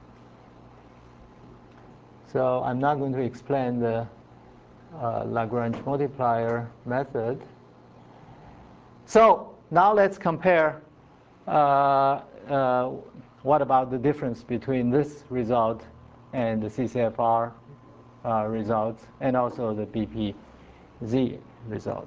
So I'm not going to explain the Lagrange multiplier method. So now let's compare what about the difference between this result and the CCFR results, and also the BPZ result.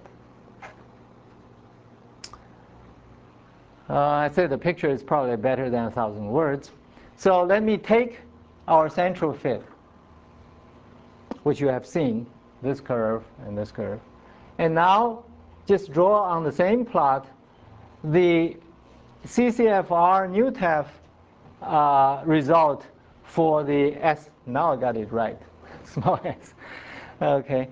I said the picture is probably better than 1,000 words. So let me take our central fit, which you have seen, this curve and this curve. And now just draw on the same plot the CCFR NuTEF result for the S. Now I got it right. Small s. Okay.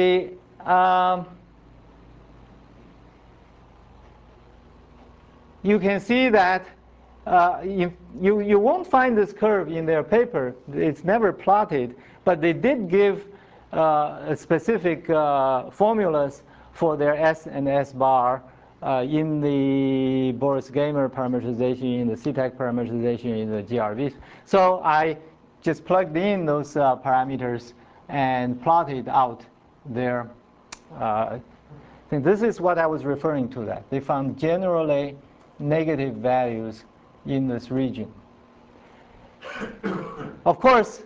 You can see that you won't find this curve in their paper. It's never plotted, but they did give specific formulas for their S and S bar in the Boris Gamer parameterization, in the CTEC parameterization, in the GRV. So I just plugged in those parameters and plotted out their thing. This is what I was referring to, that they found generally negative values in this region. Of course,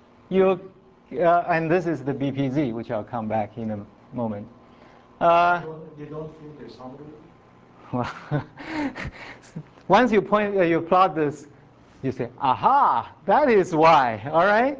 and this is the BPZ, which I'll come back in a moment. You don't think there's somebody? Once you plot this, you say, aha, that is why, all right?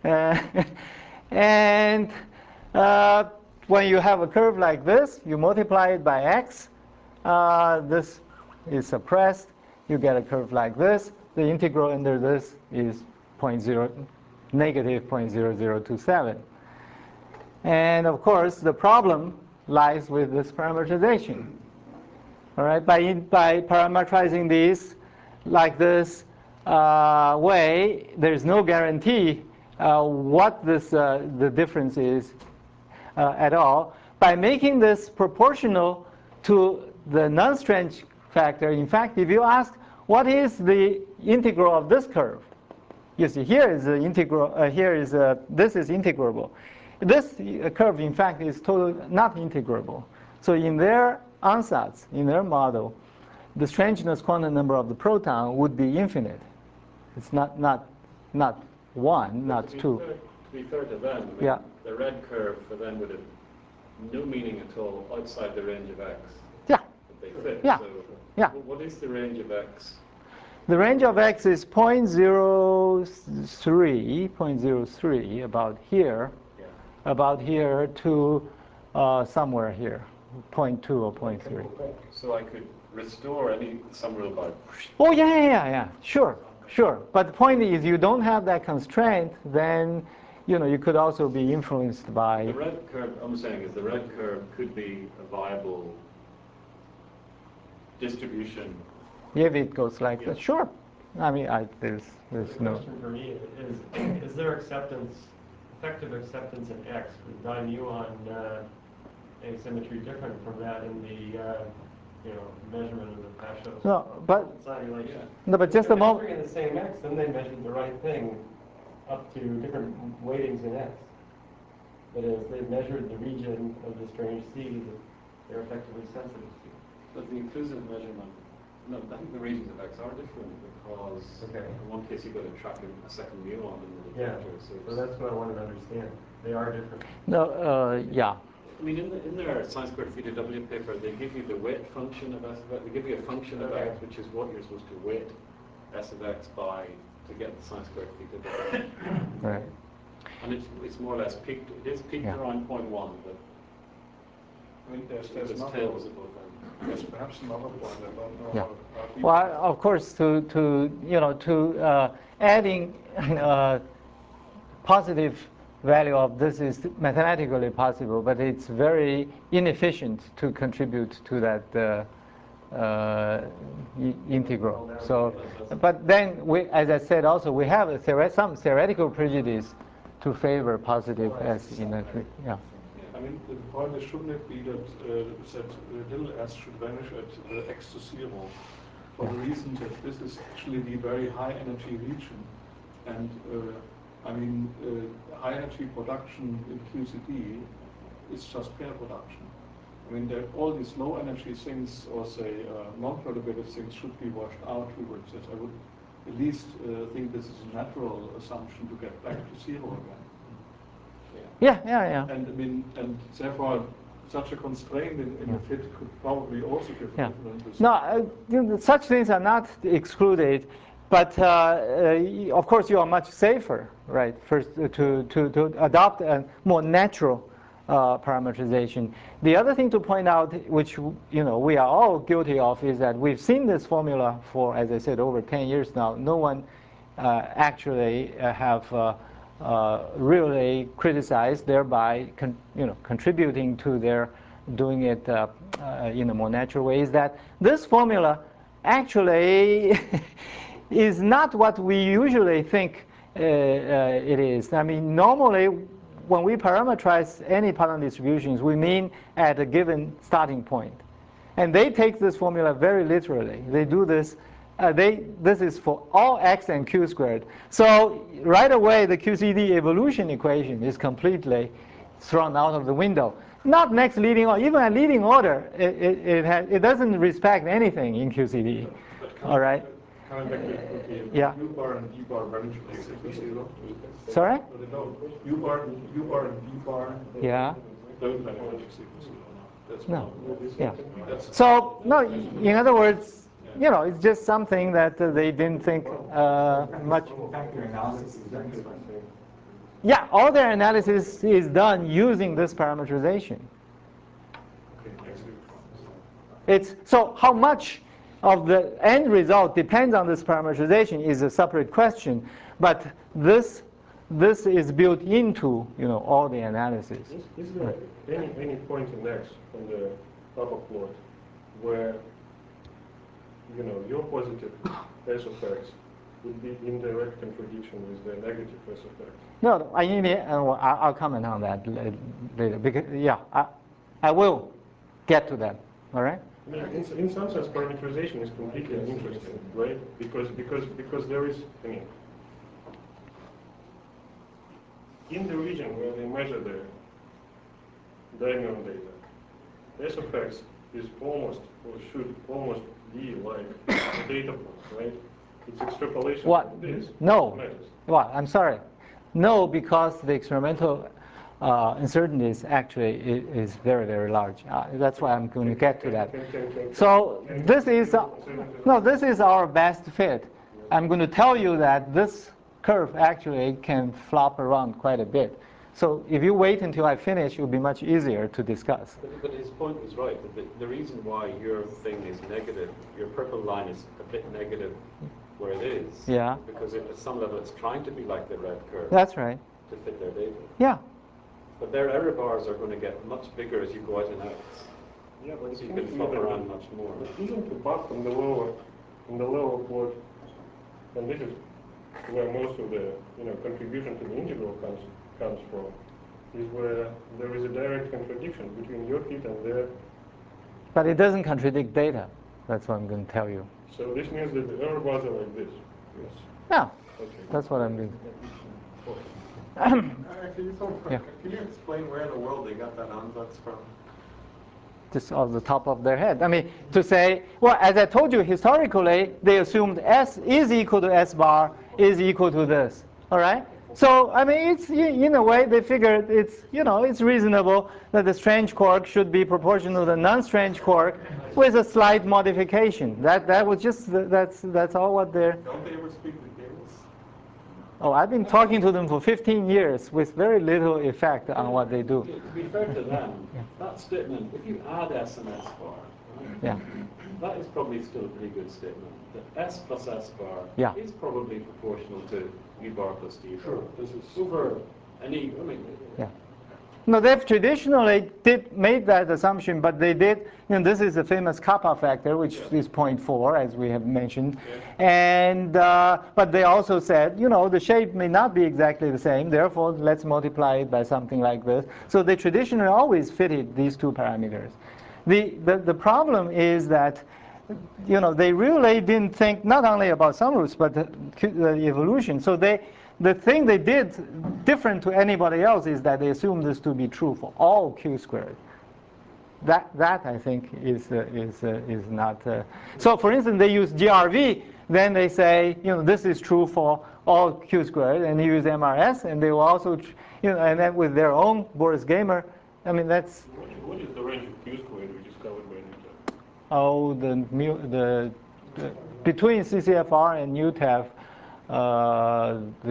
And when you have a curve like this, you multiply it by x. This is suppressed. You get a curve like this. The integral under this is negative 0.0027. And of course, the problem lies with this parameterization. All right, by parameterizing these like this way, there's no guarantee what the difference is at all. By making this proportional to the non-strange factor, in fact, if you ask what is the integral of this curve, you see here is the integral. This is integrable. This curve, in fact, is totally not integrable. So in their ansatz, in their model, the strangeness quantum number of the proton would be infinite. It's not one, not two. To be fair to them, I mean, the red curve for them would have no meaning at all outside the range of x. Yeah. They fit. Yeah. So yeah. What is the range of x? The range of x is 0.03, about here. About here to somewhere here, 0.2 or 0.3. So I could restore some rule by. Oh yeah, sure. But the point is, you don't have that constraint, then you could also be influenced by. The red curve, I'm saying, is the red curve could be a viable distribution. If it goes like that, sure. I mean, there's The no. question for me is there effective acceptance in X with di-muon asymmetry different from that in the measurement of the Pashos? No, but just a moment. If they're measuring in the same X, then they measured the right thing up to different weightings in X. That is, they measured the region of the strange C that they're effectively sensitive to. But the inclusive measurement No, I think the regions of X are different because in one case you've got to track a second muon in the detector. So that's what I wanted to understand. They are different. No, yeah. I mean, in their science squared theta W paper, they give you the weight function of S of X. They give you a function of X, which is what you're supposed to weight S of X by to get the science squared theta W. Right. And it's more or less peaked. It is peaked around 0.1, but I mean, there's tails above them. There's perhaps another point. I don't know. Yeah. Well, of course, to adding positive value of this is mathematically possible, but it's very inefficient to contribute to that integral. So, but then as I said, also we have some theoretical prejudice to favor positive S in a I mean, the point is, shouldn't it be that little s should vanish at x to 0 for the reason that this is actually the very high energy region, and I mean, high energy production in QCD is just pair production. I mean, all these low energy things, or say non-perturbative things, should be washed out towards it. I would at least think this is a natural assumption to get back to 0 again. Yeah. And I mean, and therefore, such a constraint in the fit could probably also give differences. No, such things are not excluded, but of course you are much safer, right? First, to adopt a more natural parameterization. The other thing to point out, which we are all guilty of, is that we've seen this formula for, as I said, over 10 years now. No one actually have really criticized, thereby contributing to their doing it in a more natural way, is that this formula actually is not what we usually think it is. I mean, normally when we parameterize any pattern distributions, we mean at a given starting point. And they take this formula very literally. They do this. This is for all x and q squared. So right away, the QCD evolution equation is completely thrown out of the window. Not next leading order. Even at leading order, it doesn't respect anything in QCD. All right? Yeah. U bar and D bar vanish at x equals 0. Sorry? U bar and D bar. Yeah. Don't vanish at x equals 0. That's no. Yeah. That's So no. In other words, it's just something that they didn't think much. In fact, your analysis is done this way. Yeah, all their analysis is done using this parameterization. So how much of the end result depends on this parameterization is a separate question, but this is built into all the analysis. Is there any point in X on the upper plot where your positive S of X would be in direct contradiction with the negative S of X? No, I'll comment on that later, because I will get to that. All right. I mean, in some sense, parameterization is completely uninteresting, right? Because there is, in the region where they measure the diagonal data, S of X is almost, or should almost be like a data point, right? It's extrapolation of this. No. What? I'm sorry. No, because the experimental uncertainties actually is very, very large. That's why I'm going to get to that. So this is our best fit. I'm going to tell you that this curve actually can flop around quite a bit. So if you wait until I finish, it will be much easier to discuss. But his point was right. The reason why your thing is negative, your purple line is a bit negative where it is. Yeah. Because at some level it's trying to be like the red curve. That's right. To fit their data. Yeah. But their error bars are going to get much bigger as you go out and out. Yeah, but so you can flop around much more. Isn't the path from the lower plot, and this is where most of the contribution to the integral comes from, is where there is a direct contradiction between your fit and their. But it doesn't contradict data. That's what I'm going to tell you. So this means that the error bars are like this. Yes. Yeah. Okay. That's what I'm doing. Can you explain where in the world they got that ansatz from? just off the top of their head. I mean, to say, well, as I told you, historically, they assumed S is equal to S bar is equal to this, all right? So, I mean, it's, in a way, they figured it's, it's reasonable that the strange quark should be proportional to the non-strange quark with a slight modification. That was just, that's all what they're... Don't they ever speak to Gales? Oh, I've been talking to them for 15 years with very little effect on what they do. To be fair to them, that statement, if you add S and S bar, right, Yeah. that is probably still a pretty good statement. That S plus S bar is probably proportional to U bar plus D bar. Sure. This is over any, I mean... Yeah. No, they've traditionally made that assumption, but they did, this is the famous kappa factor, which is 0.4, as we have mentioned. Yeah. And, but they also said, the shape may not be exactly the same, therefore let's multiply it by something like this. So they traditionally always fitted these two parameters. The problem is that, they really didn't think not only about sum roots, but the evolution. So the thing they did different to anybody else is that they assumed this to be true for all q squared. That I think is not. So for instance, they use GRV. Then they say, this is true for all q squared, and they use MRS, and they will also, and then with their own Boris Gamer. I mean, that's. What is the range of q squared we discovered by NUTAF? Oh, the between CCFR and NUTAF, the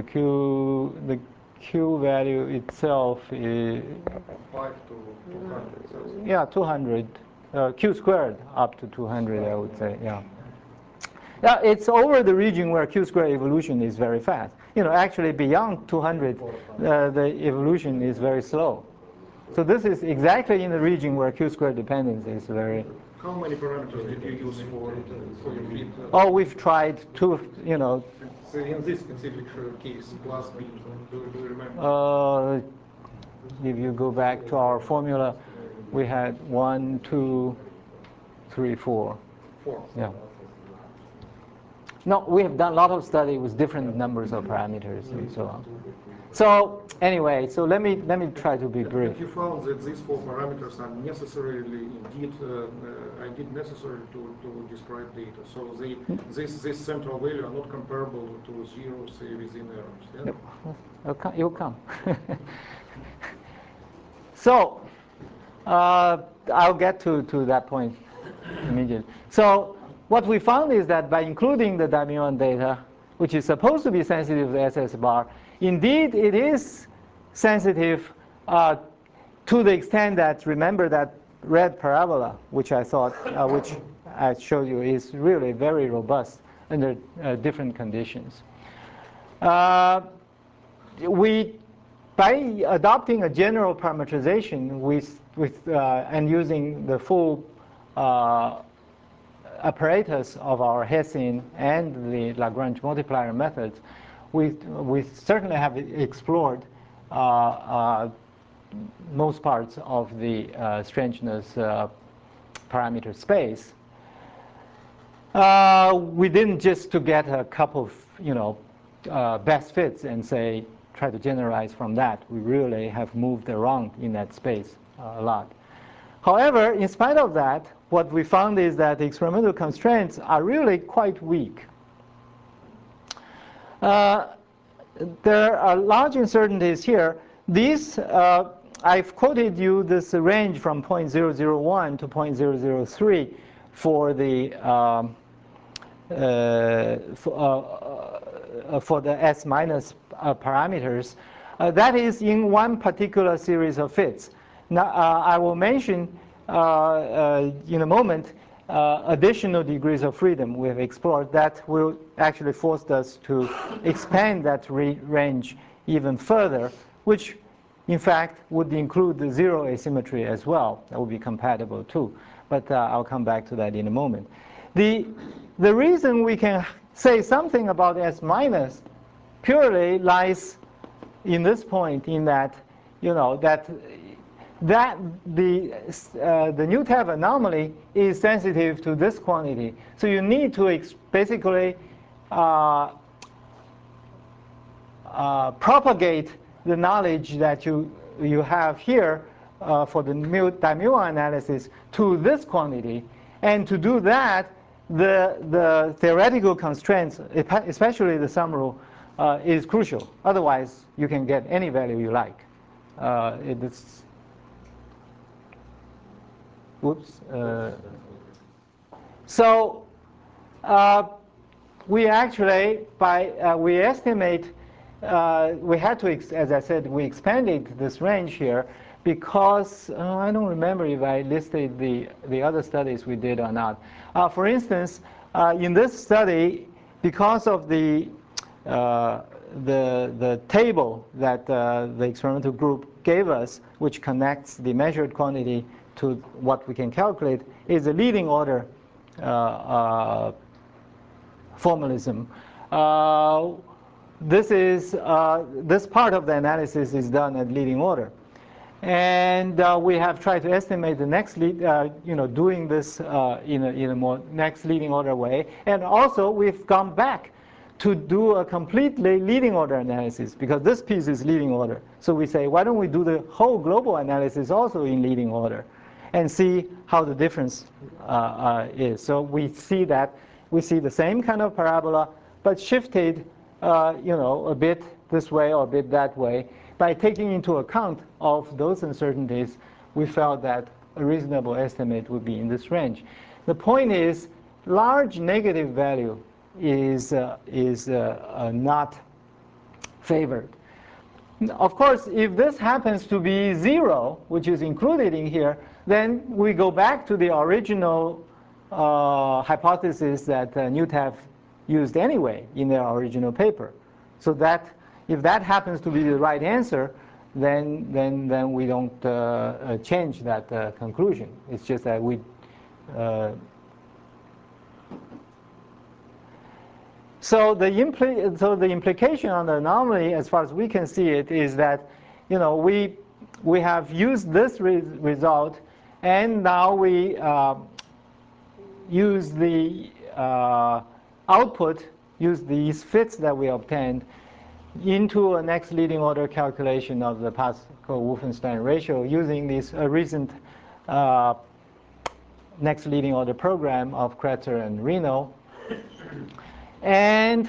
Q value itself is 5 to 200. Yeah, 200 Q squared up to 200, I would say. Yeah. Yeah, it's over the region where Q squared evolution is very fast. Actually beyond 200, the evolution is very slow. So this is exactly in the region where Q squared dependence is very. How many parameters did you use for your fit? Oh, we've tried two, So in this specific case, plus B, do you remember? If you go back to our formula, we had 1, 2, 3, 4. 4. Yeah. No, we have done a lot of study with different numbers of parameters and so on. So anyway, so let me try to be brief. And you found that these 4 parameters are necessarily indeed necessary to describe data. So this central value are not comparable to zero, say, within errors. Yeah? You'll come. So I'll get to that point immediately. So what we found is that by including the Damion data, which is supposed to be sensitive to SS bar, indeed it is sensitive to the extent that, remember that red parabola, which I thought, which I showed you, is really very robust under different conditions. By adopting a general parameterization and using the full apparatus of our Hessian and the Lagrange multiplier methods, we certainly have explored most parts of the strangeness parameter space. We didn't just to get a couple of best fits and say try to generalize from that. We really have moved around in that space a lot. However, in spite of that, what we found is that the experimental constraints are really quite weak. There are large uncertainties here. These, I've quoted you this range from 0.001 to 0.003 for the S minus parameters. That is in one particular series of fits. Now, I will mention in a moment additional degrees of freedom we have explored that will actually force us to expand that range even further, which in fact would include the zero asymmetry as well. That would be compatible too. But I'll come back to that in a moment. The reason we can say something about S minus purely lies in this point, in that that the NUTAF anomaly is sensitive to this quantity. So you need to basically propagate the knowledge that you have here for the dimuon analysis to this quantity. And to do that, the theoretical constraints, especially the sum rule, is crucial. Otherwise, you can get any value you like. Whoops. So we actually, we estimate, we had to, as I said, we expanded this range here because I don't remember if I listed the other studies we did or not. For instance, in this study, because of the table that the experimental group gave us, which connects the measured quantity to what we can calculate, is a leading order formalism. This part of the analysis is done at leading order. And we have tried to estimate the next doing this in a more next leading order way. And also, we've gone back to do a completely leading order analysis, because this piece is leading order. So we say, why don't we do the whole global analysis also in leading order and see how the difference is. So we see the same kind of parabola, but shifted a bit this way or a bit that way. By taking into account of those uncertainties, we felt that a reasonable estimate would be in this range. The point is, large negative value is not favored. Of course, if this happens to be 0, which is included in here, then we go back to the original hypothesis that NUTAF used anyway in their original paper. So that if that happens to be the right answer, then we don't change that conclusion. It's just that we so the implication on the anomaly, as far as we can see it, is that we have used this result, and now we use the output, use these fits that we obtained into a next leading order calculation of the Pascal-Wolfenstein ratio using this recent next leading order program of Kretzer and Reno. And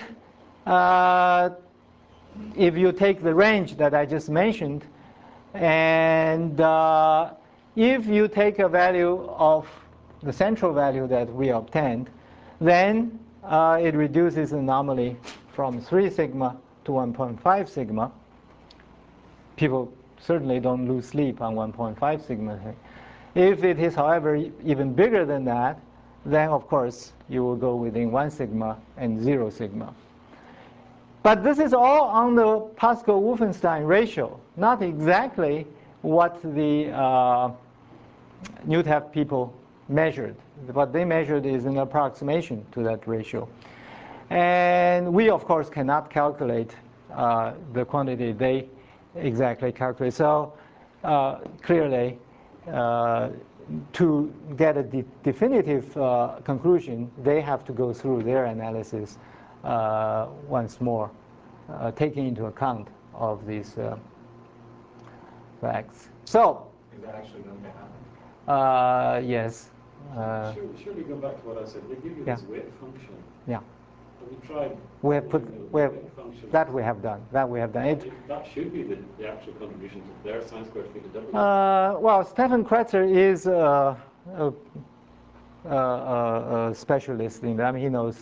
if you take the range that I just mentioned, and if you take a value of the central value that we obtained, then it reduces the anomaly from 3 sigma to 1.5 sigma. People certainly don't lose sleep on 1.5 sigma. If it is, however, even bigger than that, then of course you will go within 1 sigma and 0 sigma. But this is all on the Pascal-Wolfenstein ratio, not exactly what the NUTAF people measured. What they measured is an approximation to that ratio. And we, of course, cannot calculate the quantity they exactly calculate. So clearly, to get a definitive conclusion, they have to go through their analysis once more, taking into account of these facts. So, is that actually going to happen? Yes. Surely go back to what I said. They give you this weight function. Yeah. Have you tried? We have that we have done. That we have done. That should be the actual contribution to their sine squared theta W. Well, Stefan Kretzer is a specialist in that. I mean, he knows.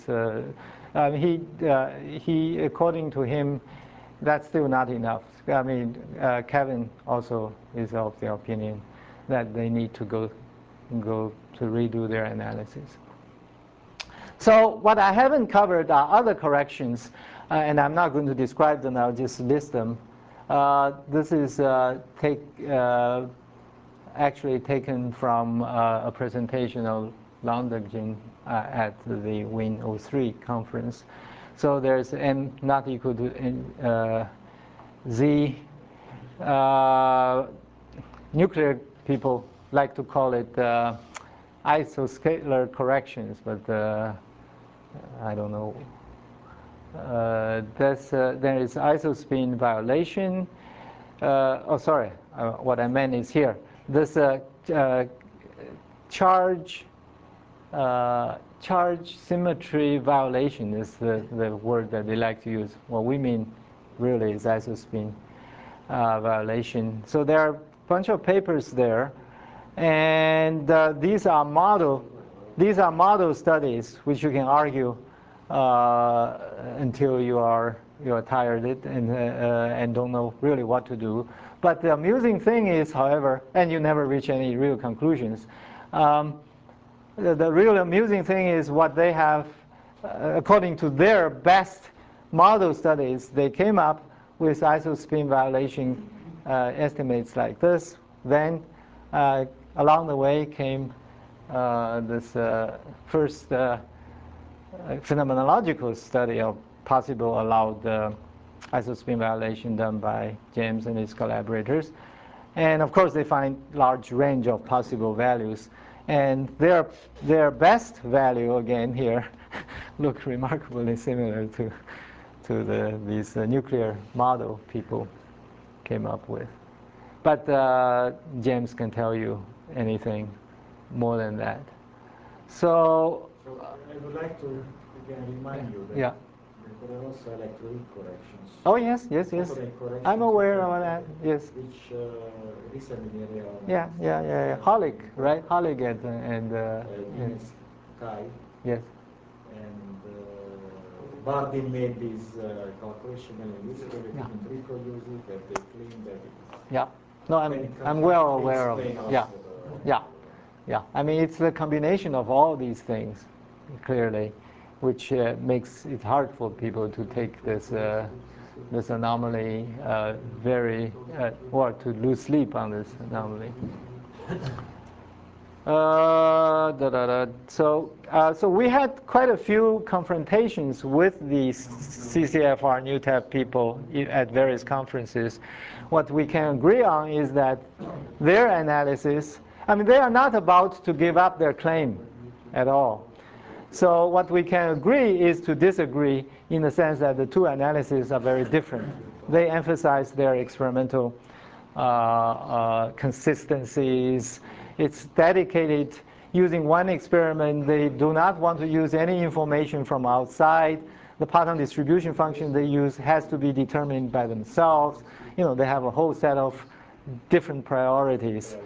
He, according to him, that's still not enough. I mean, Kevin also is of the opinion that they need to go to redo their analysis. So what I haven't covered are other corrections, and I'm not going to describe them. I'll just list them. This is actually taken from a presentation of Landegjen at the Wien 03 conference. So there's n not equal to n, z. Nuclear people like to call it isoscalar corrections, but I don't know. There is isospin violation. What I meant is here. this charge symmetry violation is the word that they like to use. What we mean really is isospin violation. So there are a bunch of papers there, and these are model studies which you can argue until you are tired and don't know really what to do. But the amusing thing is, however, and you never reach any real conclusions. The real amusing thing is what they have, according to their best model studies, they came up with isospin violation estimates like this. Then along the way came this first phenomenological study of possible allowed isospin violation done by James and his collaborators. And of course, they find large range of possible values. And their best value, again, here, look remarkably similar to these nuclear model people came up with. But James can tell you anything more than that. So I would like to again remind you that there are also electrolytic corrections. Oh yes. I'm aware of that. Yes. Which recently they are. Yeah. Hollig, right? Hollig and Kai. Yes. And Bardeen made this calculation and used it. They didn't reproduce it, but they claim that it's. Yeah. No, I'm well aware of it. Yeah. I mean, it's the combination of all these things, clearly, which makes it hard for people to take this anomaly or to lose sleep on this anomaly. So we had quite a few confrontations with the CCFR NUTAP people at various conferences. What we can agree on is that their analysis, they are not about to give up their claim at all. So what we can agree is to disagree in the sense that the two analyses are very different. They emphasize their experimental consistencies. It's dedicated using one experiment. They do not want to use any information from outside. The pattern distribution function they use has to be determined by themselves. They have a whole set of different priorities.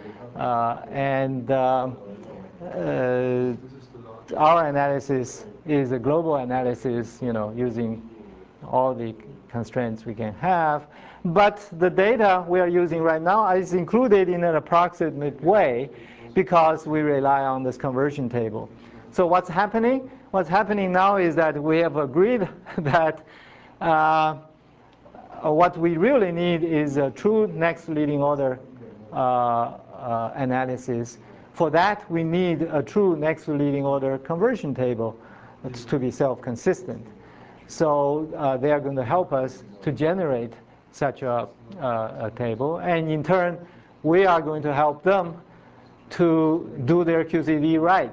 Our analysis is a global analysis, using all the constraints we can have. But the data we are using right now is included in an approximate way because we rely on this conversion table. So what's happening? What's happening now is that we have agreed that what we really need is a true next leading order analysis. For that, we need a true next leading order conversion table to be self-consistent. So they are going to help us to generate such a table. And in turn, we are going to help them to do their QCD right,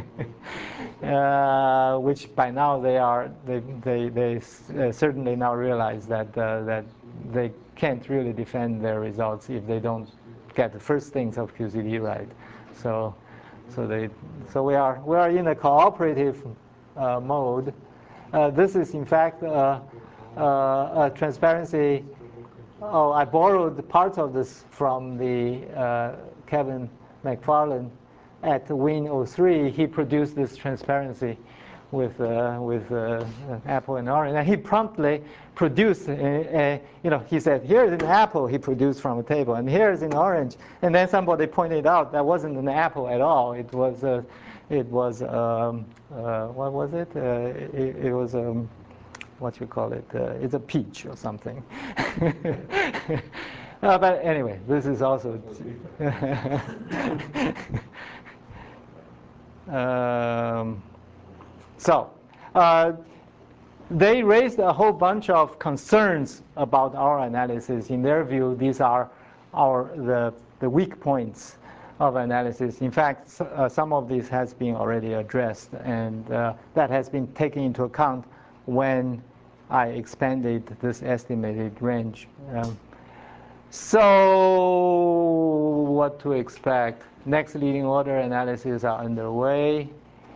which by now they certainly now realize that they can't really defend their results if they don't get the first things of QCD right. So we are in a cooperative mode. This is in fact a transparency. Oh, I borrowed parts of this from the Kevin McFarland at Win03. He produced this transparency with apple and orange, and he promptly produced. He said, "Here's an apple." He produced from a table, and here's an orange. And then somebody pointed out that wasn't an apple at all. It was what was it? It was what you call it? It's a peach or something. But anyway, this is also. They raised a whole bunch of concerns about our analysis. In their view, these are the weak points of analysis. In fact, some of this has been already addressed, and that has been taken into account when I expanded this estimated range. So what to expect. Next leading order analyses are underway.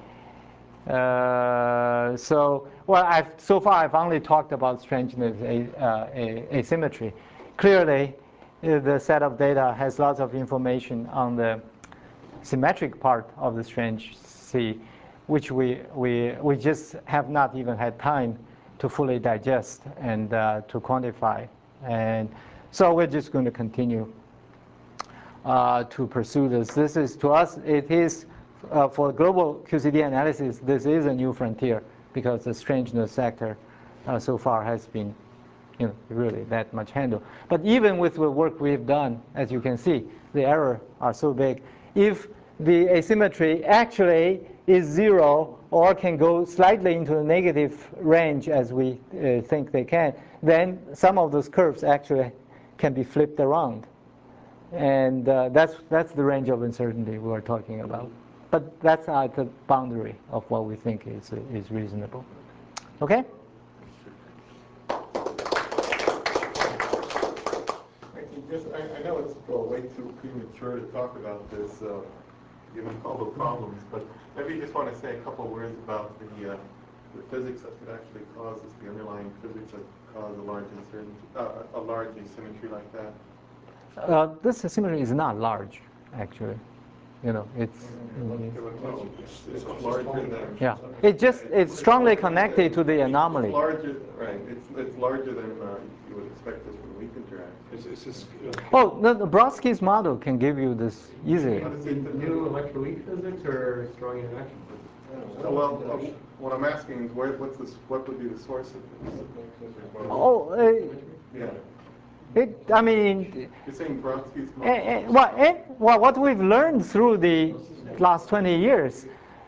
So far I've only talked about strangeness asymmetry. Clearly, the set of data has lots of information on the symmetric part of the strange C, which we just have not even had time to fully digest and to quantify. And so we're just going to continue to pursue this. This is, to us, it is, for global QCD analysis, this is a new frontier because the strangeness sector so far has been really that much handled. But even with the work we've done, as you can see, the errors are so big. If the asymmetry actually is 0 or can go slightly into the negative range as we think they can, then some of those curves actually can be flipped around. And that's the range of uncertainty we are talking about. But that's at the boundary of what we think is reasonable. Okay? I know it's way too premature to talk about this, given all the problems, but maybe you just want to say a couple words about the physics that could actually cause this, the underlying physics that cause a large uncertainty, a large asymmetry like that. This asymmetry is not large, actually. It's larger than. Yeah, it's strongly connected to the anomaly. It's larger, right? It's larger than you would expect this from weak interaction. Oh, the Brodsky's model can give you this easily. New electroweak physics or strong interaction physics? Well, what I'm asking is what would be the source of this? Oh, yeah. I mean, you're saying Brodsky's model? what we've learned through the last 20 years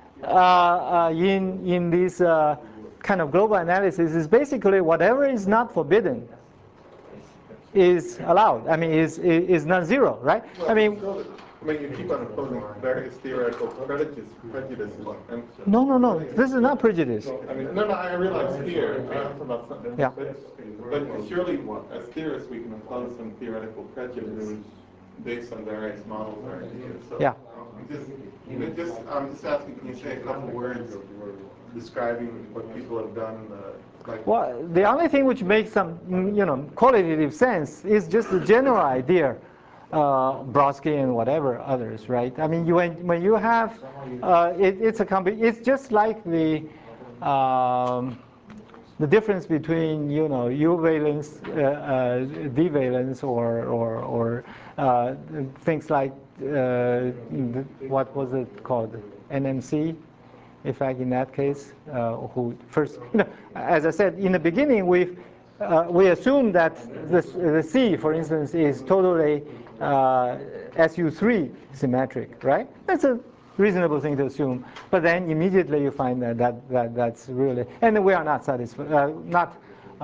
in this kind of global analysis is basically whatever is not forbidden is allowed. I mean, is non-zero, right? Well, I mean, you keep on opposing various theoretical prejudices. No. This is not prejudice. No, I realize here. Yeah. But surely, as theorists, we can impose some theoretical prejudice based on various models or ideas. So yeah. I'm just asking, can you say a couple words describing what people have done? Well, the only thing which makes some, qualitative sense is just the general idea, Brodsky and whatever others, right? I mean, when you have, it's just like the difference between, U valence, D valence, or things like what was it called, NMC. Effect in that case, who first, as I said in the beginning, we assume that the C, for instance, is totally SU3 symmetric, right? That's a reasonable thing to assume. But then immediately you find that's really, and we are not satisfied, not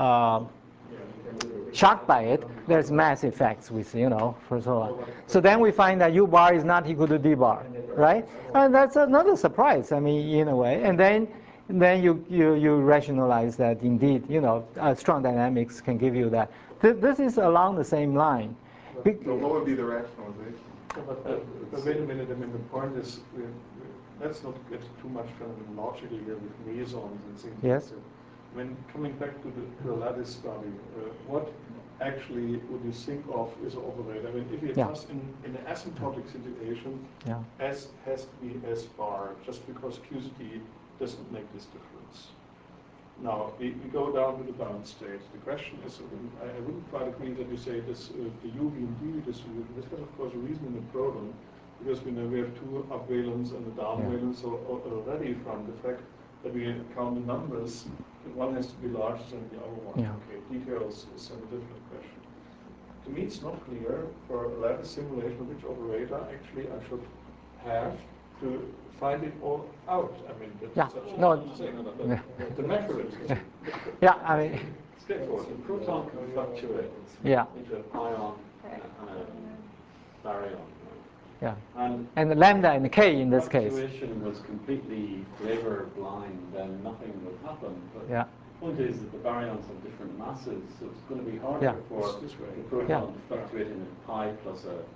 shocked by it. There's mass effects with, for so on. So then we find that U bar is not equal to D bar, right? And that's another surprise, I mean, in a way. And then you rationalize that indeed, strong dynamics can give you that. This is along the same line. So what would be the rationalization? But wait a minute, I mean, the point is, let's not get too much phenomenological here with mesons and things yes. like that. When coming back to the lattice study, what actually would you think of is an operator? I mean, if you're just in an asymptotic situation, S has to be S bar, just because QCD doesn't make this difference. Now, we go down to the bound state. The question is, I wouldn't quite agree that you say this, the U being D distribution. This has, of course, a reason in the program, because we know we have two up valence and the down valence already from the fact that we count the numbers. One has to be larger than the other one. Okay, details is a different question. To me, it's not clear for a lattice simulation which operator actually I should have to find it all out. I mean, that's such a thing. To measure it. Yeah, I mean. Straightforward. The proton can fluctuate into a pion and a baryon. Yeah. And the lambda and the K in this case. If the situation was completely flavor blind, then nothing would happen. But the point is that the baryons have different masses, so it's going to be harder for the proton to fluctuate in a pi plus a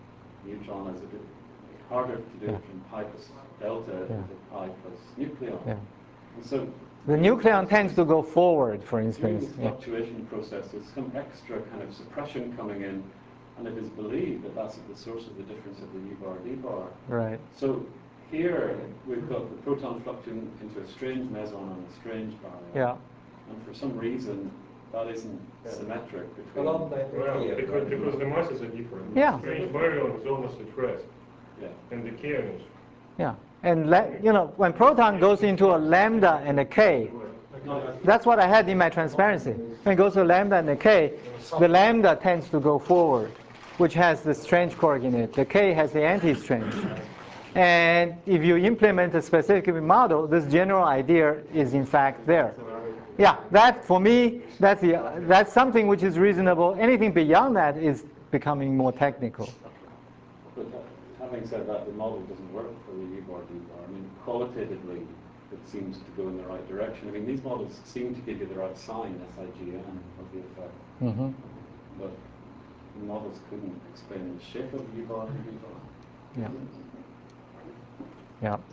neutron as harder to do it from pi plus delta into pi plus nucleon. Yeah. And so the nucleon tends to go forward, for during instance. this fluctuation process, there's some extra kind of suppression coming in, and it is believed that that's at the source of the difference of the U bar d bar. Right. So here we've got the proton fluctuating into a strange meson and a strange barrier. Yeah. And for some reason, that isn't symmetric between. Along by Because the masses are different. Yeah. The strange baryon is almost at rest. Yeah. And the K is. Yeah. And when proton goes into a lambda and a k, that's what I had in my transparency. When it goes to lambda and a k, the lambda tends to go forward, which has the strange coordinate. The k has the anti-strange. And if you implement a specific model, this general idea is in fact there. Yeah, that for me, that's something which is reasonable. Anything beyond that is becoming more technical. But having said that, the model doesn't work for the U bar d bar. I mean, qualitatively, it seems to go in the right direction. I mean, these models seem to give you the right sign, SIGN, of the effect. Mm-hmm. But the models couldn't explain the shape of U bar and d bar. Yeah. Yeah.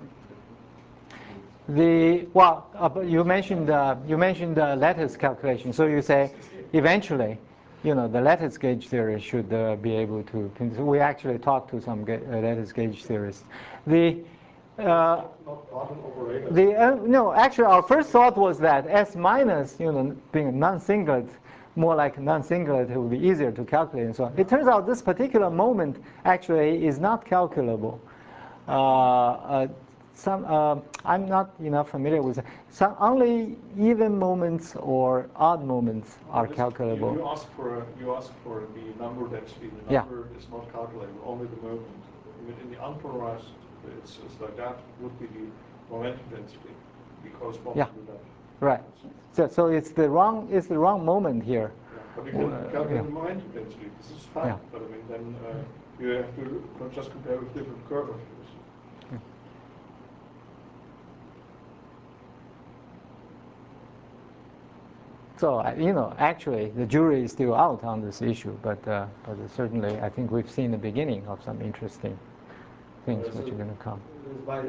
You mentioned the lattice calculation. So you say eventually, the lattice gauge theory should be able to. We actually talked to some lattice gauge theorists. Actually, our first thought was that S minus, being a non-singlet, more like non-singlet, it would be easier to calculate and so on. It turns out this particular moment actually is not calculable. I'm not enough familiar with it. Only even moments or odd moments are calculable. You ask for the number density. The number is not calculated, only the moment. In the unpolarized, it's like that would be the momentum density. It corresponds to that. Right. So it's the wrong moment here. Yeah. But you can calculate the momentum density. This is fine. Yeah. But I mean, then you have to just compare with different curvatures. So actually, the jury is still out on this issue, but certainly, I think we've seen the beginning of some interesting things which are going to come.